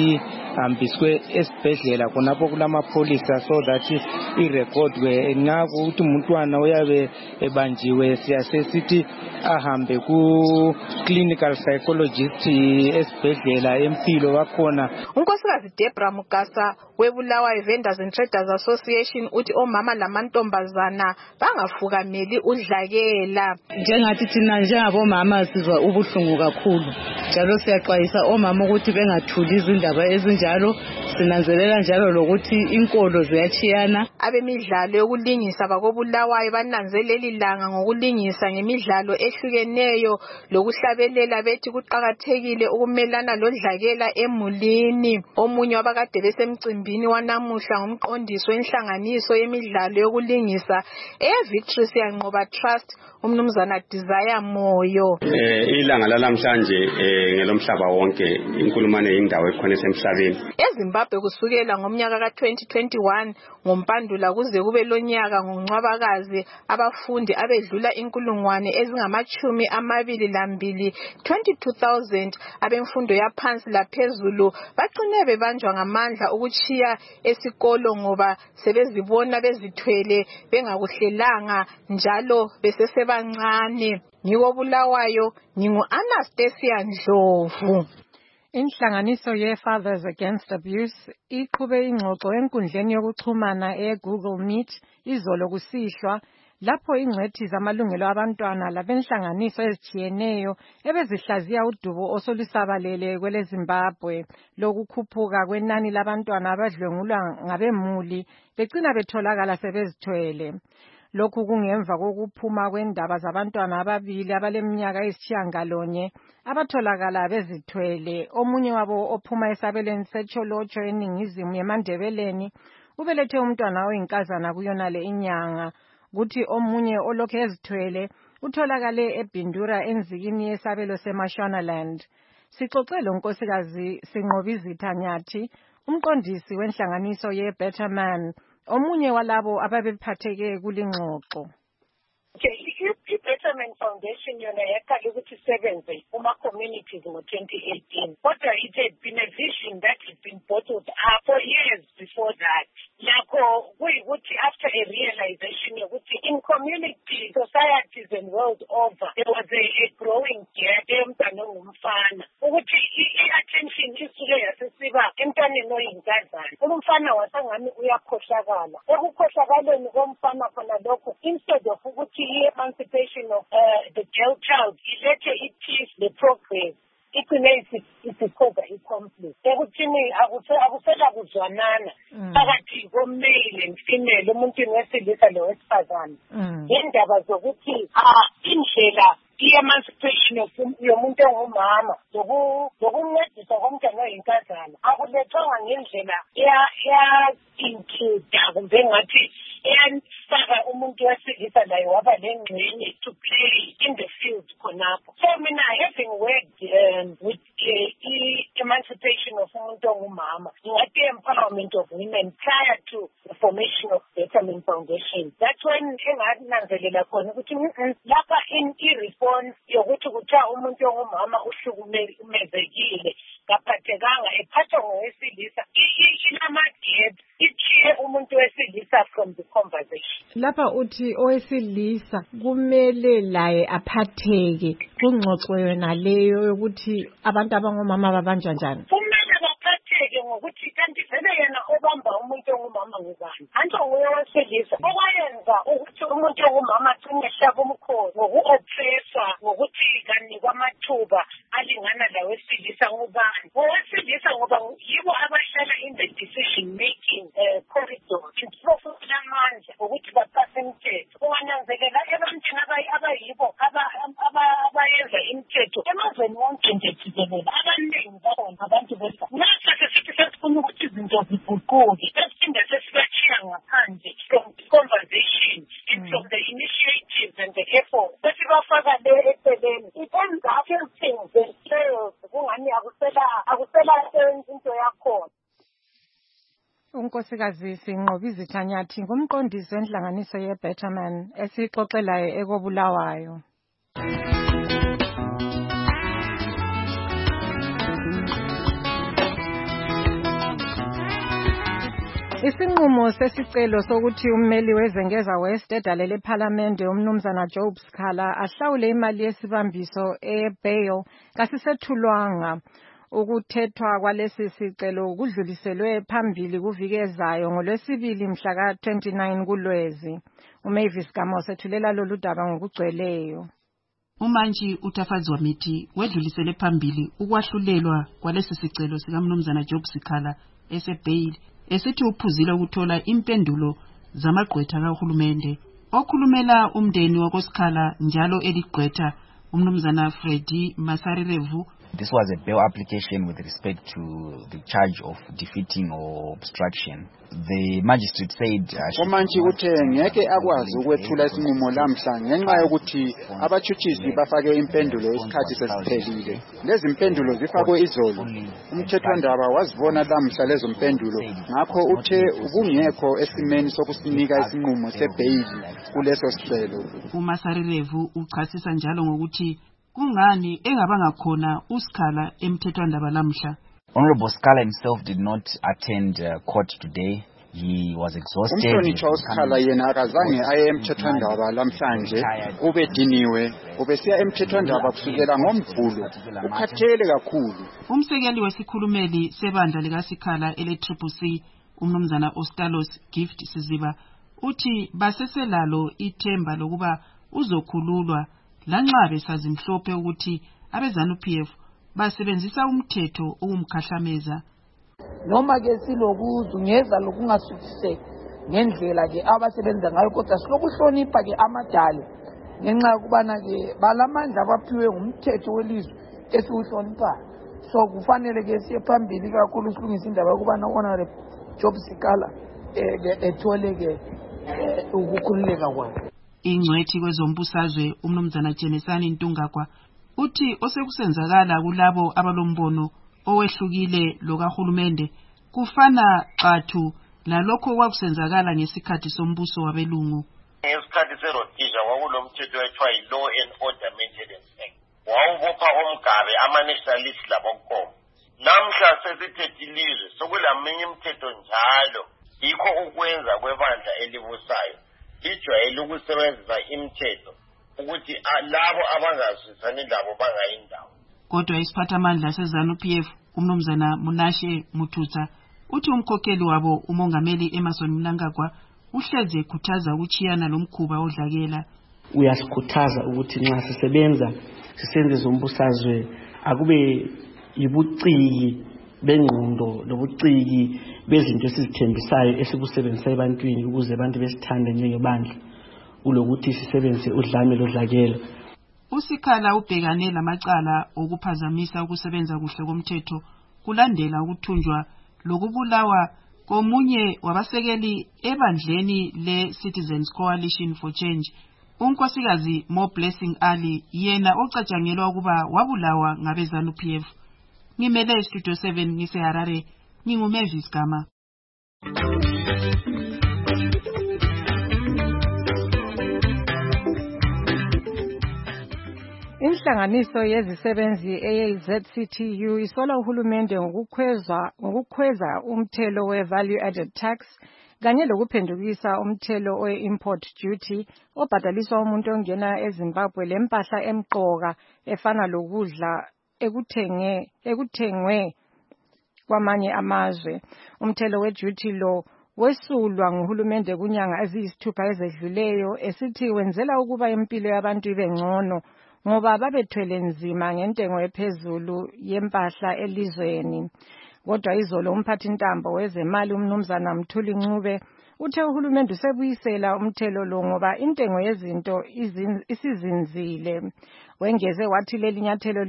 ihambiswe esibhedlela khonapho kulamapolisa so that irekhodwe. Nxa ukuthi umntwana uyabe ebanjiwe siyase sithi ahambe ku clinical psychologist esibhedlela empilo bakhona. uNkosikazi Debra Mugasa weBulawayo Vendors and Traders Association uthi omama lamantombazana bangafukameli udlakela. Njengathi thina njengabomama sizwa ubuhlungu kakhulu njalo siyaxwayisa omama ukuthi bengathuli izindaba ezinjalo. Sinanzelela njalo lokuthi inkolo ziyachiyana. Abemidlalo yokulingisa bakoBulawayo bananzeleli langa ngokulingisa ngemidlalo ehlukeneyo lokuhlabelela bethi kuqakathekile ukumelana lodlakela emulini. Omunye wabakade besemcimbini wanamuhla ngumqondiso wenhlanganiso yemidlalo yokulingisa eVictory Siyanqoba Trust umnumzana Desire Moyo. Eh ilanga lalamhlanje eh ngelomhlaba wonke inkulumane indawo ekhona esemhlabeni. eZimbabwe kusukela ngomnyaka ka twenty twenty-one ngompandula kuze kube lonyaka ngoNcwabakazi abafundi abedlula inkulungwane ezingamachumi amabili lambili twenty-two thousand abemfundo yaphansi laphezulu bacine bebanjwa ngamandla ukuchiya esikolo ngoba sebezibona bezithwele bengakuhlelanga njalo besesebancane. Ngiwo Bulawayo, ngingu Anastasia Ndlovu. Inhlanganiso ye-Fathers Against Abuse iqhube ingxoxo enkundleni yokuxhumana e-Google Meet izolo kusihlwa lapho ingcwethi zamalungelo abantwana labenhlanganiso ezitshiyeneyo ebezihlaziya udubo osolusabalele kwele Zimbabwe lokukhuphuka kwenani labantwana abadlwengulwa ngabemuli becina betholakala sebezithwele. Lokhu kungemva kokuphuma kwendaba zabantwana ababili abaleminyaka eyisitshiyangalonye abatholakala bezithwele. Omunye wabo ophuma esabelweni seCholocho eningizimu yeMandebeleni ubelethe umntwana oyinkazana kuyonale inyanga, kuthi omunye olokhe ezithwele utholakale eBindura enzikini yesabelo seMashonaland. Sixoxele unkosikazi Sinqobizitha Nyathi, umqondisi wenhlanganiso ye-Better Man, omunye walabo ababephatheke kulingxoxo. I-Betterment Foundation yona yaqala ukuthi isebenze kuma-communities ngo-twenty eighteen. Kodwa it had been a vision that had been bottled up for years before that. Lakho kuyikuthi after a realization yokuthi in community, societies and world over, there was a, a growing gap emntwana ongumfana. Ukuthi i-attention isuke yasisiba emntwaneni oyinkazana. Umfana wasangani uyakhohlakala. Ekukhohlakaleni komfana khona lokho, instead of ukuthi i-emancipation of uh, the girl child, ilethe i-peace, the progress, icine isikoza i-conflict. Ekuthini akusela kuzwanana phakathi ko-male and female, umuntwini wesilisa lowesifazane. Ngendaba zokuthi indlela i-emancipation yomuntu ongumama lokuncedisa komntwana oyinkazana akulethwanga ngendlela eya-includa kumbe ngathi eyafaka umuntu wesilisa laye waba lengxenye to play in the field khonapho. So mina having worked um, with uh, emancipation of umuntu ongumama, ngathi empowerment of women prior to the formation of Betterment Foundation. That's when engananzelela khona ukuthi lapha in i-response yokuthi kuthiwa umuntu ongumama uhlukumezekile kaphathekanga ephathwa ngowesilisa inama-gap ichiye umuntu wesilisa from the conversation. Lapha uthi owesilisa kumele laye aphatheke kungxoxwe yona leyo yokuthi abantu abangomama babanjwa njani. Kumele baphatheke ngokuthi kanti vele yena obamba umuntu ongumama ngubani. Anto nguye wesilisa okwayenza ukuthi umuntu ongumama agcine ehlaba umkhosi ngoku-oppressa ngokuthi kanikwa amathuba alingana lawesilisa ngubani. Owesilisa ngoba yibo abahlala in the decision making uh, corridor inhlofuna amandla ukuthi baphathe imithetho. Ungananzekela ebantwini abayibo abayenza imithetho emazweni wonke nje jikelele abaningi bakhona abantu besa. Nasa sesithi sesifuna ukuthi izinto ziguquke sesiphinde sesibachiya ngaphandle from the conversation and from the initiatives and the effort sesibafaka le eceleni. It ends up things and fails kungani akusela akusela into yakhona. Unkosikazi Sinqobizitha Nyathi ngumqondisi wenhlanganiso ye-Better Man esixoxelayo ekobulawayo. Isinqumo sesicelo sokuthi ummeli wezengeza West edalele ePhalamende umnumzana Job Sikhala ahlawule imali yesibambiso e-bail kasisethulwanga. Ukuthethwa kwalesi sicelo kudluliselwe phambili kuvikezayo ngolwesibili mhla ka twenty-nine kuLwezi. uMavis Gamos ethulela lolu daba ngokugcweleyo. Umanji utafadzwa mithi wedlulisele phambili ukwahlulelwa kwalesi sicelo sikamnumzana Job Sikhala esebail esithi uphuzile ukuthola impendulo zamagqwetha kahulumende okhulumela umndeni wakosikhala njalo eligqwetha umnumzana Freddy Masarirevu. This was a bail application with respect to the charge of defeating or obstruction. The magistrate said Komanchi uthe ngeke akwazi ukwethula isinqumo lamhla ngenxa yokuthi abachuchisi bafake impendulo isikhathi sesiphelile. Lezi impendulo zifakwe izolo. Umthethwandaba wazibona lamhla lezo impendulo. Ngakho uthe ubungekho esimeni sokusinika isinqumo sebail kuleso sicelo. uMasarirevu uchasisa njalo ngokuthi kungani engabanga khona uSikhala emthethwandaba lamhla. Honorable Sikhala himself did not attend uh, court today. He was exhausted. Umhlonitshwa uSikhala yena akazange aye emthethwandaba lamhlanje, ubediniwe, ubesiya emthethwandaba kusukela ngoMvulo, ukhathele kakhulu. Umsekeli wesikhulumeli sebandla likaSikhala ele-Triple C, umnumzana Ostalos Gift Siziba, uthi baseselalo ithemba lokuba uzokhululwa lanxa besazimhlophe ukuthi abeZANU-P F basebenzisa umthetho ukumkhahlameza. Noma ke silokuzungeza lokungasukiseki ngendlela ke abasebenza ngayo, kodwa silokuhlonipha ke amadalo ngenxa ukubana ke balamandla abaphiwe ngumthetho welizwe esiwuhloniphayo. So kufanele ke siye phambili kakhulu silungisa indaba yokubana Honorable Job Sikhala ethole ke ukukhululeka kwakhe. Ingcwethi kwezombusazwe umnumzana Jenesani Ntungagwa uthi osekusenzakala kulabo abalombono owehlukile lokahulumende kufana xathu nalokho kwakusenzakala ngesikhathi sombuso wabelungu. Ngesikhathi seRhodesia kwakulomthetho ethiwa yi-Law and Order Maintenance Act. Wawubopha omgabe ama-nationalist labokhoma. Namhla sesithethe ilizwe sokulaminye imithetho njalo. Yikho ukwenza kwebandla elibusayo lijwayele ukusebenzisa imithetho ukuthi labo abangazwisani labo bangayindawo. Kodwa isiphathamandla seZANU-P F umnumzana Munashe Muthutsa uthi umkhokheli wabo umongameli Emerson Mnangagwa uhleze ekhuthaza ukuchiyana lomkhuba odlakela. Uyasikhuthaza ukuthi nxa sisebenza sisenze zombusazwe akube yibuciki bengqondo lobuciki bezinto esizithembisayo esibusebenzisa ebantwini ukuze abantu besithande njengebandla ulokuthi sisebenze udlame lodlakela. uSikhala ubhekane lamacala okuphazamisa ukusebenza kuhle komthetho kulandela ukuthunjwa lokubulawa komunye wabasekeli ebandleni le-Citizens Coalition for Change, unkosikazi Mo Blessing Ali, yena ocatshangelwa ukuba wabulawa ngabeZANU-P F. Ngimele Studio seven ngiseHarare, nginguMavis Gama. Inhlanganiso yezisebenzi e-Z C T U isola uhulumende ngokukhweza ngokukhweza umthelo we-value added tax kanye lokuphendukisa umthelo we-import duty obhadaliswa umuntu ongena eZimbabwe lempahla emqoka efana lokudla ekuthenge ekuthengwe kwamanye amazwe. Umthelo we-duty lo wesulwa nguhulumende kunyanga eziyisithupha ezedluleyo esithi wenzela ukuba impilo yabantu ibe ngcono ngoba babethwele nzima ngentengo ephezulu yempahla elizweni. Kodwa izolo umphathintambo wezemali umnumzana Mthuli Ncube uthe uhulumende usebuyisela umthelo lo ngoba intengo yezinto isizinzile. Wengeze wathi leli nyathelo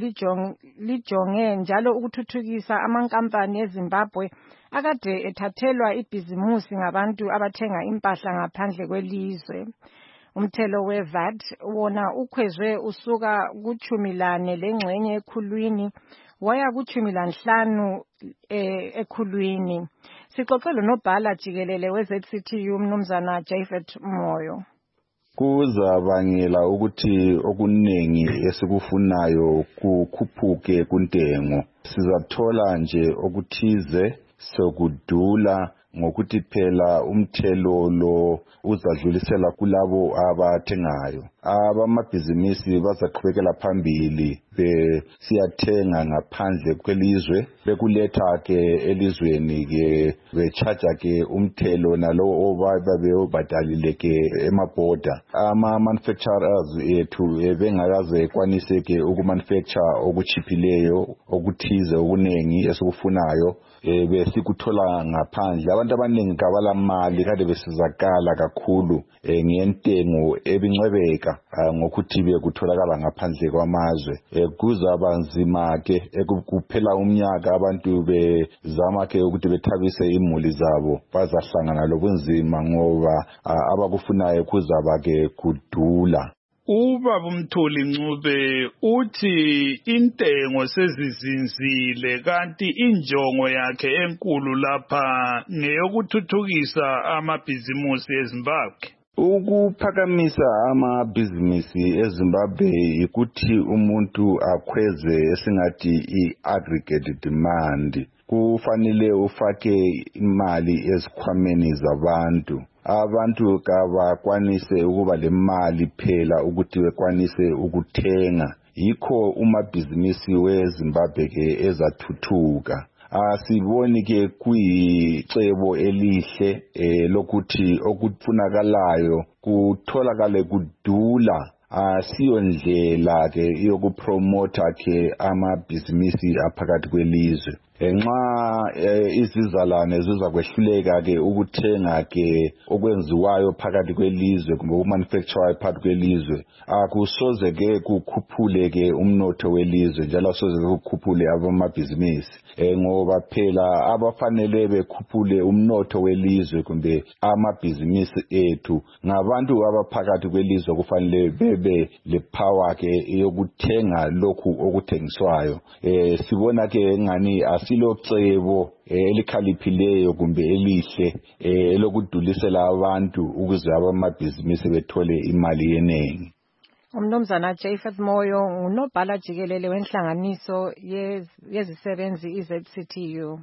lijonge njalo ukuthuthukisa amankampani eZimbabwe akade ethathelwa ibhizimusi ngabantu abathenga impahla ngaphandle kwelizwe. Umthelo we-V A T wona ukhwezwe usuka kuchumi lane lengxenye ekhulwini waya kuchumi lanhlanu ekhulwini. Sixoxele nobhala jikelele we-Z C T U umnumzana Japhet Moyo. Kuzabangela ukuthi okuningi esikufunayo kukhuphuke kuntengo. Sizathola nje okuthize sokudula ngokuthi phela umthelo lo uzadlulisela kulabo abathengayo. Abamabhizinisi bazaqhubekela phambili besiyathenga ngaphandle kwelizwe bekuletha ke elizweni ke bechaja ke umthelo nalowo obabeyobhadalile ke emaborder. Ama manufacturers ethu bengakaze kwanise ke ukumanufacture okuchiphileyo okuthize okunengi esikufunayo besikuthola ngaphandle. Abantu abaningi kabala mali kade besizakala kakhulu ngentengo ebincwebeka ngokuthi bekutholakala ngaphandle kwamazwe. Kuzaba nzima ke ekuphela umnyaka abantu bezama ke ukuthi bethabise imuli zabo bazahlangana lobunzima ngoba abakufunayo kuzaba ke kudula. Ubaba uMthuli Ncube uthi intengo sezizinzile kanti injongo yakhe enkulu lapha ngeyokuthuthukisa amabhizimusi eZimbabwe. Ukuphakamisa amabhizinisi eZimbabwe ukuthi umuntu akhweze esingathi i-aggregate demand. Kufanele ufake imali ezikhwameni zabantu. Abantu kabakwanise ukuba lemali phela ukuthi bekwanise ukuthenga. Yikho umabhizinisi weZimbabwe ke ezathuthuka. Asiboni ke kuyicebo elihle lokuthi okufunakalayo kutholakale kudula. Asiyo ndlela ke yokupromota ke amabhizinisi aphakathi kwelizwe. Nxa izizalwane ziza kwehluleka ke ukuthenga ke okwenziwayo phakathi kwelizwe kumbe ukumanufacture phakathi kwelizwe, akusoze ke kukhuphule ke umnotho welizwe njalo soze kukhuphule abamabhizinisi, ngoba phela abafanele bekhuphule umnotho welizwe kumbe amabhizinisi ethu ngabantu abaphakathi kwelizwe kufanele bebe le power ke yokuthenga lokhu okuthengiswayo. Sibona ke ngani silocebo elikhaliphileyo kumbe elihle elokudulisela abantu ukuze abamabhizinisi bethole imali yenengi. Umnumzana Japheth Moyo unobhala jikelele wenhlanganiso yezisebenzi i-Z C T U.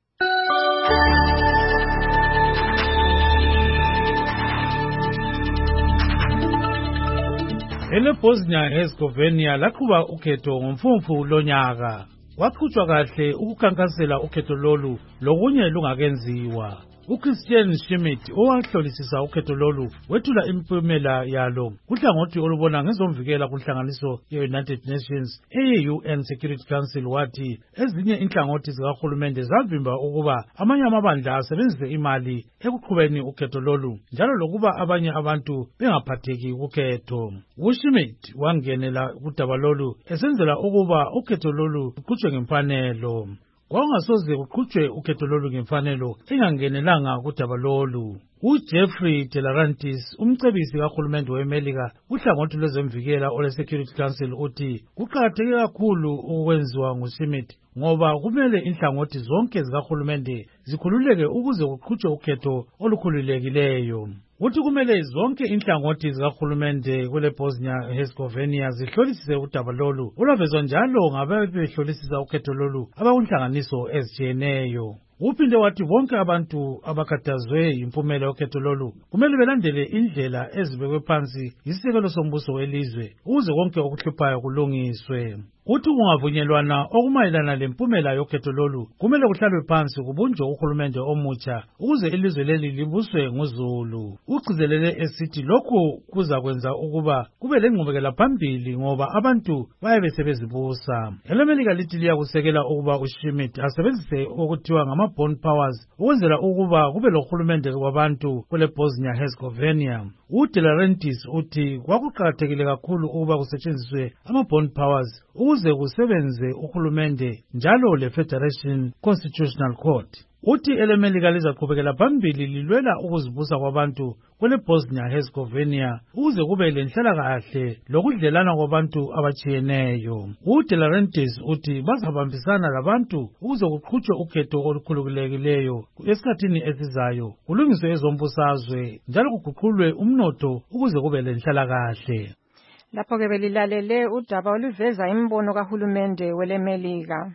EleBosnia Herzegovina laqhuba ukhetho ngomfumfu lonyaka. Waqhutshwa kahle ukukhankasela ukhetho lolu lokunye lungakenziwa. uChristian Schmidt owahlolisisa ukhetho lolu wethula impumela yalo kuhlangothi olubona ngezomvikela kunhlanganiso ye-United Nations eye-U N Security Council wathi ezinye inhlangothi zikahulumende zavimba ukuba amanye amabandla asebenzise imali ekuqhubeni ukhetho lolu njalo lokuba abanye abantu bengaphatheki ukhetho. uSchmidt wangenela udaba lolu esenzela ukuba ukhetho lolu luqhutshwe ngemfanelo. Kwangasoze kuqhutshwe ukhetho lolu ngemfanelo engangenelanga kudaba lolu. uJeffrey Delarantis umcebisi kahulumende weMelika kuhlangothi lwezemvikela ole-Security Council uthi kuqakatheke kakhulu ukwenziwa nguSchmidt ngoba kumele inhlangothi zonke zikahulumende zikhululeke ukuze kuqhutshwe ukhetho olukhululekileyo. Uthi kumele zonke inhlangothi zikahulumende kweLeBosnia Herzegovina zihlolisise udaba lolu olwavezwa njalo ngababehlolisisa ukhetho lolu abakunhlanganiso ezitshiyeneyo. Uphinde wathi bonke abantu abakhathazwe impumela yokhetho lolu kumele belandele indlela ezibekwe phansi yisisekelo sombuso welizwe ukuze konke okuhluphayo kulungiswe. Uthi kungavunyelwana okumayelana lempumela yokhetho lolu kumele kuhlalwe phansi kubunjwe uhulumende omutsha ukuze ilizwe leli libuswe nguzulu. Ugcizelele esithi lokhu kuzakwenza ukuba kube lengqubekela phambili ngoba abantu bayabe sebezibusa. EleMelika lithi liyakusekela ukuba uSchmidt asebenzise okuthiwa ngama-bond powers ukwenzela ukuba kube lohulumende wabantu kweLeBosnia Herzegovina. uDelarantis uthi kwakuqakathekile kakhulu ukuba kusetshenziswe ama-bond powers ukuze kusebenze uhulumende njalo le-Federation Constitutional Court. Uthi eleMelika lizaqhubekela phambili lilwela ukuzibusa kwabantu kweLeBosnia Herzegovina ukuze kube lenhlalakahle lokudlelana kwabantu abatshiyeneyo. uDelarantis uthi bazabambisana labantu ukuze kuqhutshwe ukhetho olukhululekileyo esikhathini esizayo, kulungiswe ezombusazwe njalo kuguqulwe umnotho ukuze kube lenhlalakahle. Lapho ke belilalele udaba oluveza imbono kahulumende weleMelika.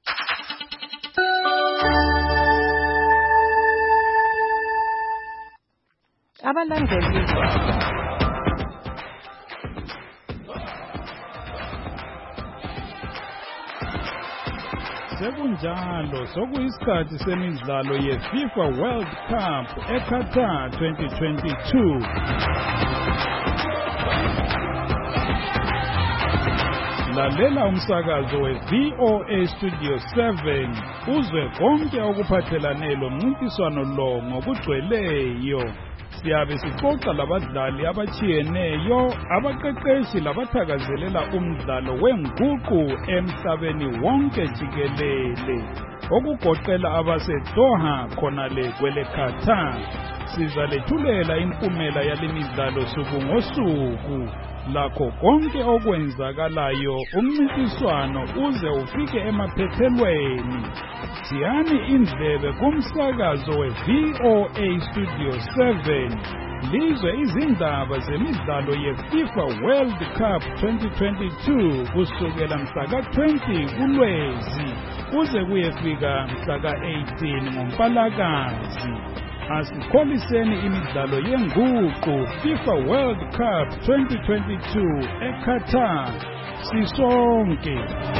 Abalandeli sekunjalo sokuyisikhathi semidlalo ye-FIFA World Cup eQatar twenty twenty-two. Lalela umsakazo we-V O A Studio seven uzwe konke okuphathelane lomncintiswano lo ngokugcweleyo. Siyabe sixoxa labadlali abatshiyeneyo, abaqeqeshi labathakazelela umdlalo wenguqu emhlabeni wonke jikelele, okugoqela abaseDoha khonale kweleQatar. Sizalethulela impumela yalemidlalo suku ngosuku, lakho konke okwenzakalayo umncintiswano uze ufike emaphethelweni. Siyani indlebe kumsakazo we-V O A Studio seven lizwe izindaba zemidlalo yeFIFA World Cup twenty twenty-two kusukela mhla ka twenty kuLwezi kuze kuyefika mhla ka eighteen ngoMpalakazi. Asikholiseni imidlalo yenguqu FIFA World Cup twenty twenty-two eQatar sisonke.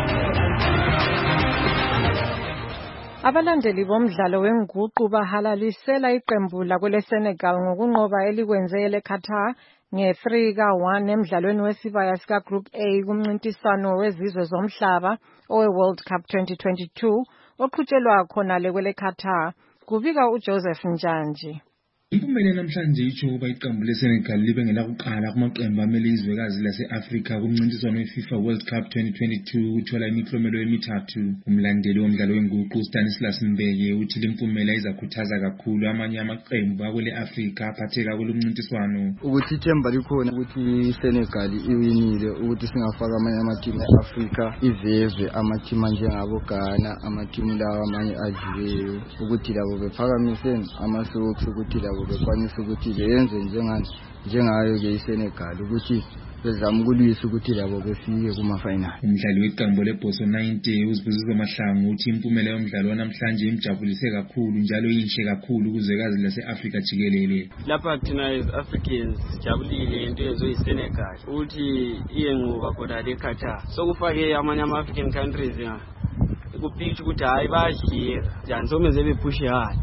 Abalandeli bomdlalo wenguqu bahalalisela iqembu lakwele Senegal ngokunqoba elikwenze leQatar nge three ka one emdlalweni wesibaya sika Group A kumncintiswano wezizwe zomhlaba owe World Cup twenty twenty-two oqhutshelwa khona lekwele Qatar. Kubika uJoseph Njanji. Impumela namhlanje itsho ukuba iqembu leSenegal libe ngelakuqala kumaqembu amele izwekazi lase-Afrika kumncintiswano weFIFA World Cup twenty twenty-two uthola imiklomelo emithathu. Umlandeli womdlalo wenguqu Stanislas Mbeke uthi limpumela izakhuthaza kakhulu amanye amaqembu akwele Afrika aphatheka kulomncintiswano. Ukuthi ithemba likhona ukuthi iSenegal iwinile ukuthi singafaka amanye amatimu e-Afrika ivezwe amatimu njengabo Ghana amatimu lawa amanye adliweyo ukuthi labo bephakamise amasokisi ukuthi labo bekwanisa ukuthi beyenze njengani njengayo ke iSenegal ukuthi bezama ukulwisa ukuthi labo befike kuma final. Umdlali weqembu leBoso ninety uzibuziso Mahlangu uthi impumela yomdlalo wanamhlanje imjabulise kakhulu njalo yinhle kakhulu kuzwekazi lase-Afrika jikelele. Lapha thina as Africans jabulile into yenziwe iSenegal uthi iyenquba khona leQatar sokufake amanye ama-African countries ya kupicture ukuthi hayi bayadlika njani somenze bepush hard.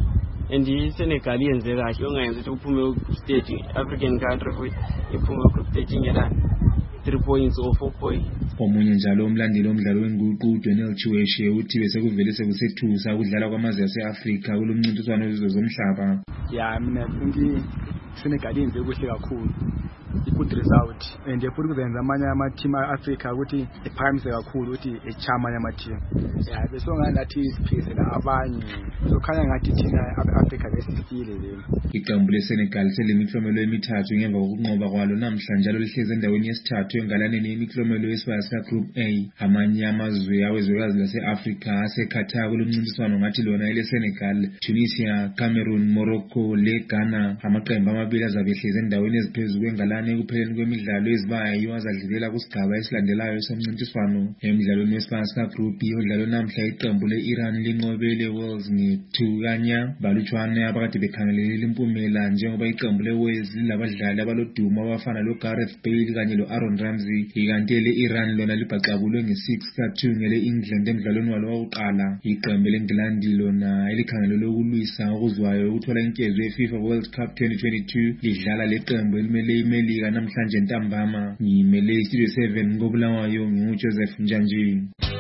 And iSenegal yenze kahle ongayenza ukuthi uphume stage African country futhi iphume group stage ngela three points or four points. Omunye njalo umlandeli omdlalo wenguqu Daniel Chiweshe uthi bese kuvele sekusethusa ukudlala kwamazwe ase-Afrika kulomncintiswano wezizwe zomhlaba. Yeah, mina think iSenegal yenze kuhle kakhulu. Good result and futhi kuzenza amanye ama-team a-Africa ukuthi ephakamise kakhulu ukuthi echama amanye ama-team. Yeah, bese ngathi isiphezela abanye sokhanya ngathi thina a-Africa besifile lelo. Iqembu leSenegal selemiklomelo emithathu ngemva kokunqoba kwalo namhlanje njalo lihleze endaweni yesithathu engalaneni yemiklomelo yesibaya sika Group A. Amanye amazwe awezwekazi lase-Afrika aseQatar kulomncintiswano ngathi lona eleSenegal, Tunisia, Cameroon, Morocco le Ghana. Amaqembu amabili azabe ehleze endaweni eziphezulu kwengalane ekupheleni kwemidlalo ezibayo azadlulela kusigaba esilandelayo somncintiswano. Emidlalweni wesibaya sika Group B udlalo namhla iqembu le-Iran linqobele Wales nge-two kanya balutshwane abakade bekhangelele impumela njengoba iqembu le-Wales lilabadlali abalodumo abafana lo-Gareth Bale kanye lo-Aaron Ramsey. Ikanti le-Iran lona libhaqabulwe nge-six ka two ngele-England emdlalweni walo wokuqala. Iqembu le-England lona elikhangelele ukulwisa okuzwayo ukuthola inkezo ye-FIFA World Cup twenty twenty-two lidlala leqembu elimele iMelika namhlanje ntambama. Ngimele Studio seven ngobulawayo nginguJoseph Njanji.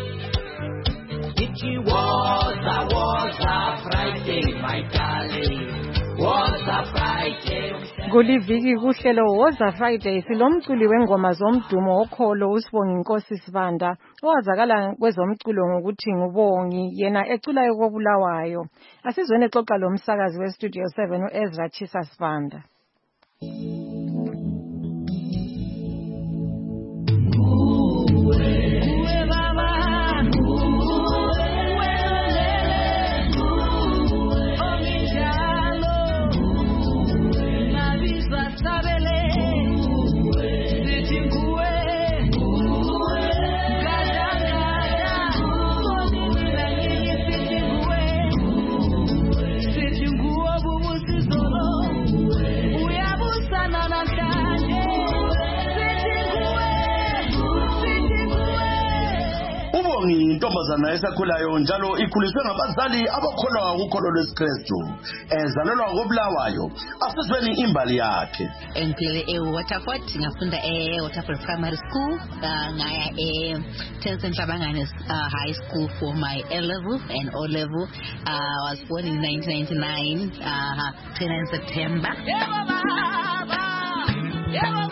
It was a was a Friday, my darling. Was a Friday. Kuliviki kuhlelo Woza Friday silomculi wengoma zomdumo okholo uSibongi Inkosi Sibanda owazakala kwezomculo ngokuthi ngubongi yena eculayo kobulawayo. Asizwene xoxa lomsakazi we Studio seven uEzra Chisa Sibanda. Intombazana esakhulayo njalo ikhuliswe ngabazali abakholwa kukholo lwesikrestu ezalelwa ngobulawayo. Asizweni imbali yakhe. Engilele eWaterford ngafunda eWaterford Primary School ngaya eTennyson Hlabangani High School for my A level and O level. I was born in nineteen ninety-nine, uh, twenty-ninth September. Yeah, baba. Yeah, baba.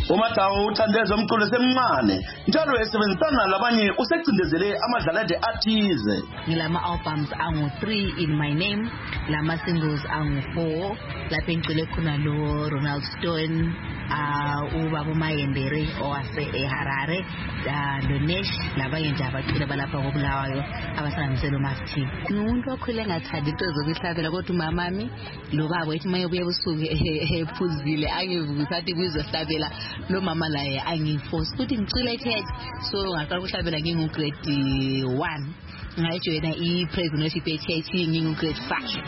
uMadawu uthandeza umculo semncane njalo esebenzisana labanye usecindezele amadlalade athize. Ngilama albums angu three in my name, lama singles angu four, lapho ngicule khona lo Ronald Stone, uh ubaba Mayembere owase eHarare, uh Lonesh labanye nje abaculi balapha koBulawayo abasangamisela uMaster. Umuntu okhule ngathandi into zokuhlabela kodwa umamami lo baba ethi maye buye busuku ephuzile angivuka athi kuzohlabela lo mama laye angiforce ukuthi ngicule eThethi, so ngaqala ukuhlabela ngingu grade one. Ngajoyina i-praise worship eChurch ngingu grade five.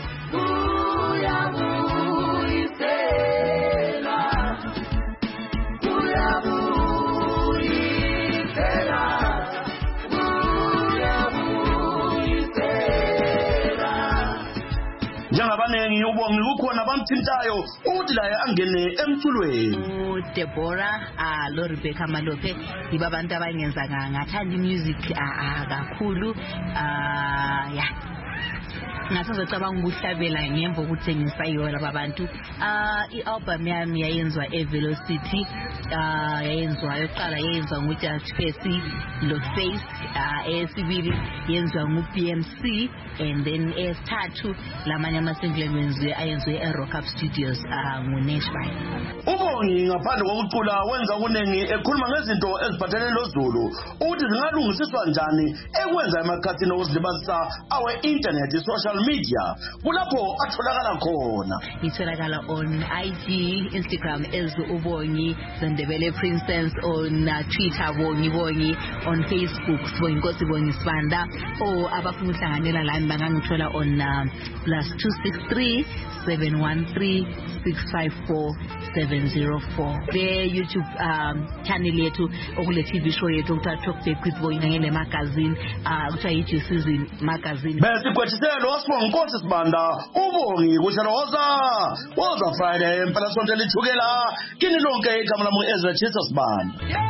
Njengabanengi ubongi ukhona abamthintayo uthi laye angene emculweni. uDeborah ah lo Rebecca Malope yiba abantu abangenza ngathanda music kakhulu ah yeah ngasazocabanga ukuhlabela ngemva ukuthengisa yona labantu. ah i-album yami yayenzwa eVelocity, ah yayenzwa yoqala yayenzwa nguJaspesi lo Face, ah esibili yenzwa nguB M C, and then esithathu lamanye ama-single enziwe ayenzwe eRock Up Studios ah nguNashville. Ubongi ngaphandle kokucula wenza kuningi ekhuluma ngezinto eziphathelene noZulu ukuthi zingalungisiswa njani ekwenza emakhathini okuzilibazisa awe internet social media kulapho atholakala khona. Itholakala on I G, Instagram as Ubongi Zandebele Princess, on uh, Twitter Bongi Bongi, on Facebook Bongi Nkosi Bongi Sibanda, or abafuna ukuhlanganela la bangangithola on uh, plus two six three seven one three six five four seven zero four. The YouTube um, channel yethu okule T V show yethu ukuthiwa Talk Back with Bongi ngene magazine, uh kuthiwa yi Season magazine. Bese kwethiselo wasibonga Nkosi Sibanda ubongi kushaloza woza Friday empela sonto lithukela kini lonke igama lami Ezra Jesus Sibanda.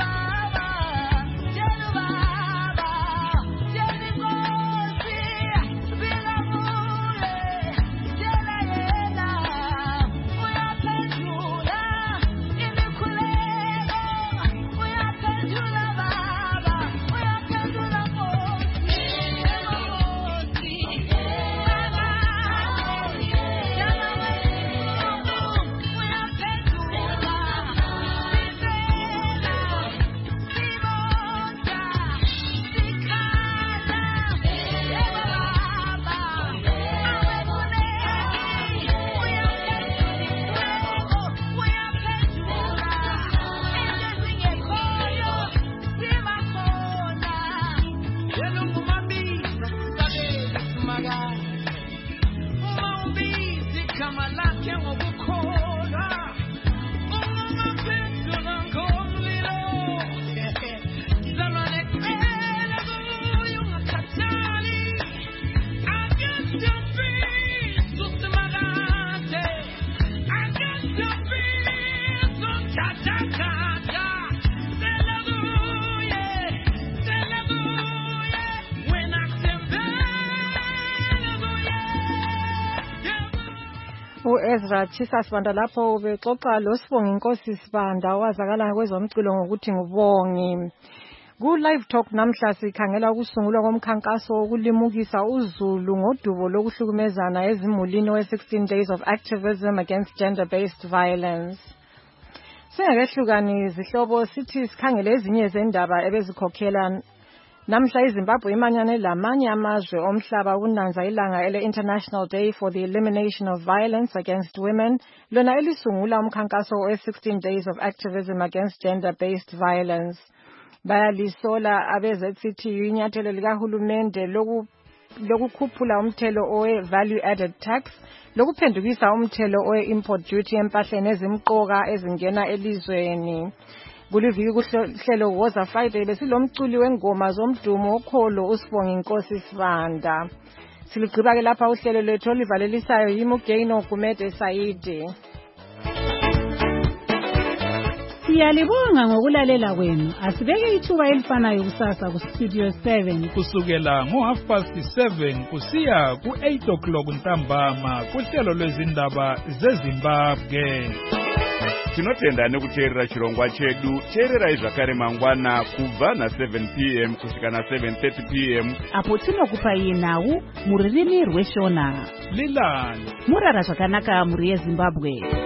Ezra Jesus Sibanda lapho ubexoxa lo Sibongi Nkosi Sibanda owazakala kwezomculo ngokuthi ngubongi. Ku live talk namhla sikhangela ukusungulwa komkhankaso wokulimukisa uZulu ngodubo lokuhlukumezana ezimulini we sixteen days of activism against gender based violence. Singakehlukani zihlobo sithi sikhangele ezinye zendaba ebezikhokhela namhla iZimbabwe imanyane lamanye amazwe omhlaba unanza ilanga ele International Day for the Elimination of Violence Against Women, lona elisungula umkhankaso we sixteen days of activism against gender based violence. Bayalisola abeze Z C T U inyathelo likahulumende loku lokukhuphula umthelo owe value added tax, lokuphendukisa umthelo owe import duty empahleni ezimqoka ezingena elizweni. Kuliviki kuhlelo woza Friday besilomculi wengoma zomdumo okholo uSibongi Nkosi Sibanda. Siligqiba ke lapha uhlelo lethu olivalelisayo yiMugeno Gumede Saidi. Siyalibonga ngokulalela kwenu. Asibeke ithuba elifanayo kusasa ku Studio seven kusukela ngo half past seven kusiya ku eight o'clock ntambama kuhlelo lwezindaba zeZimbabwe. tinotenda nekuteerera chirongwa chedu. Teererai zvakare mangwana kubva na seven p m kusvika na seven thirty p m apo tinokupai nhau mururimi rweshona. Lilani murara zvakanaka muri yeZimbabwe.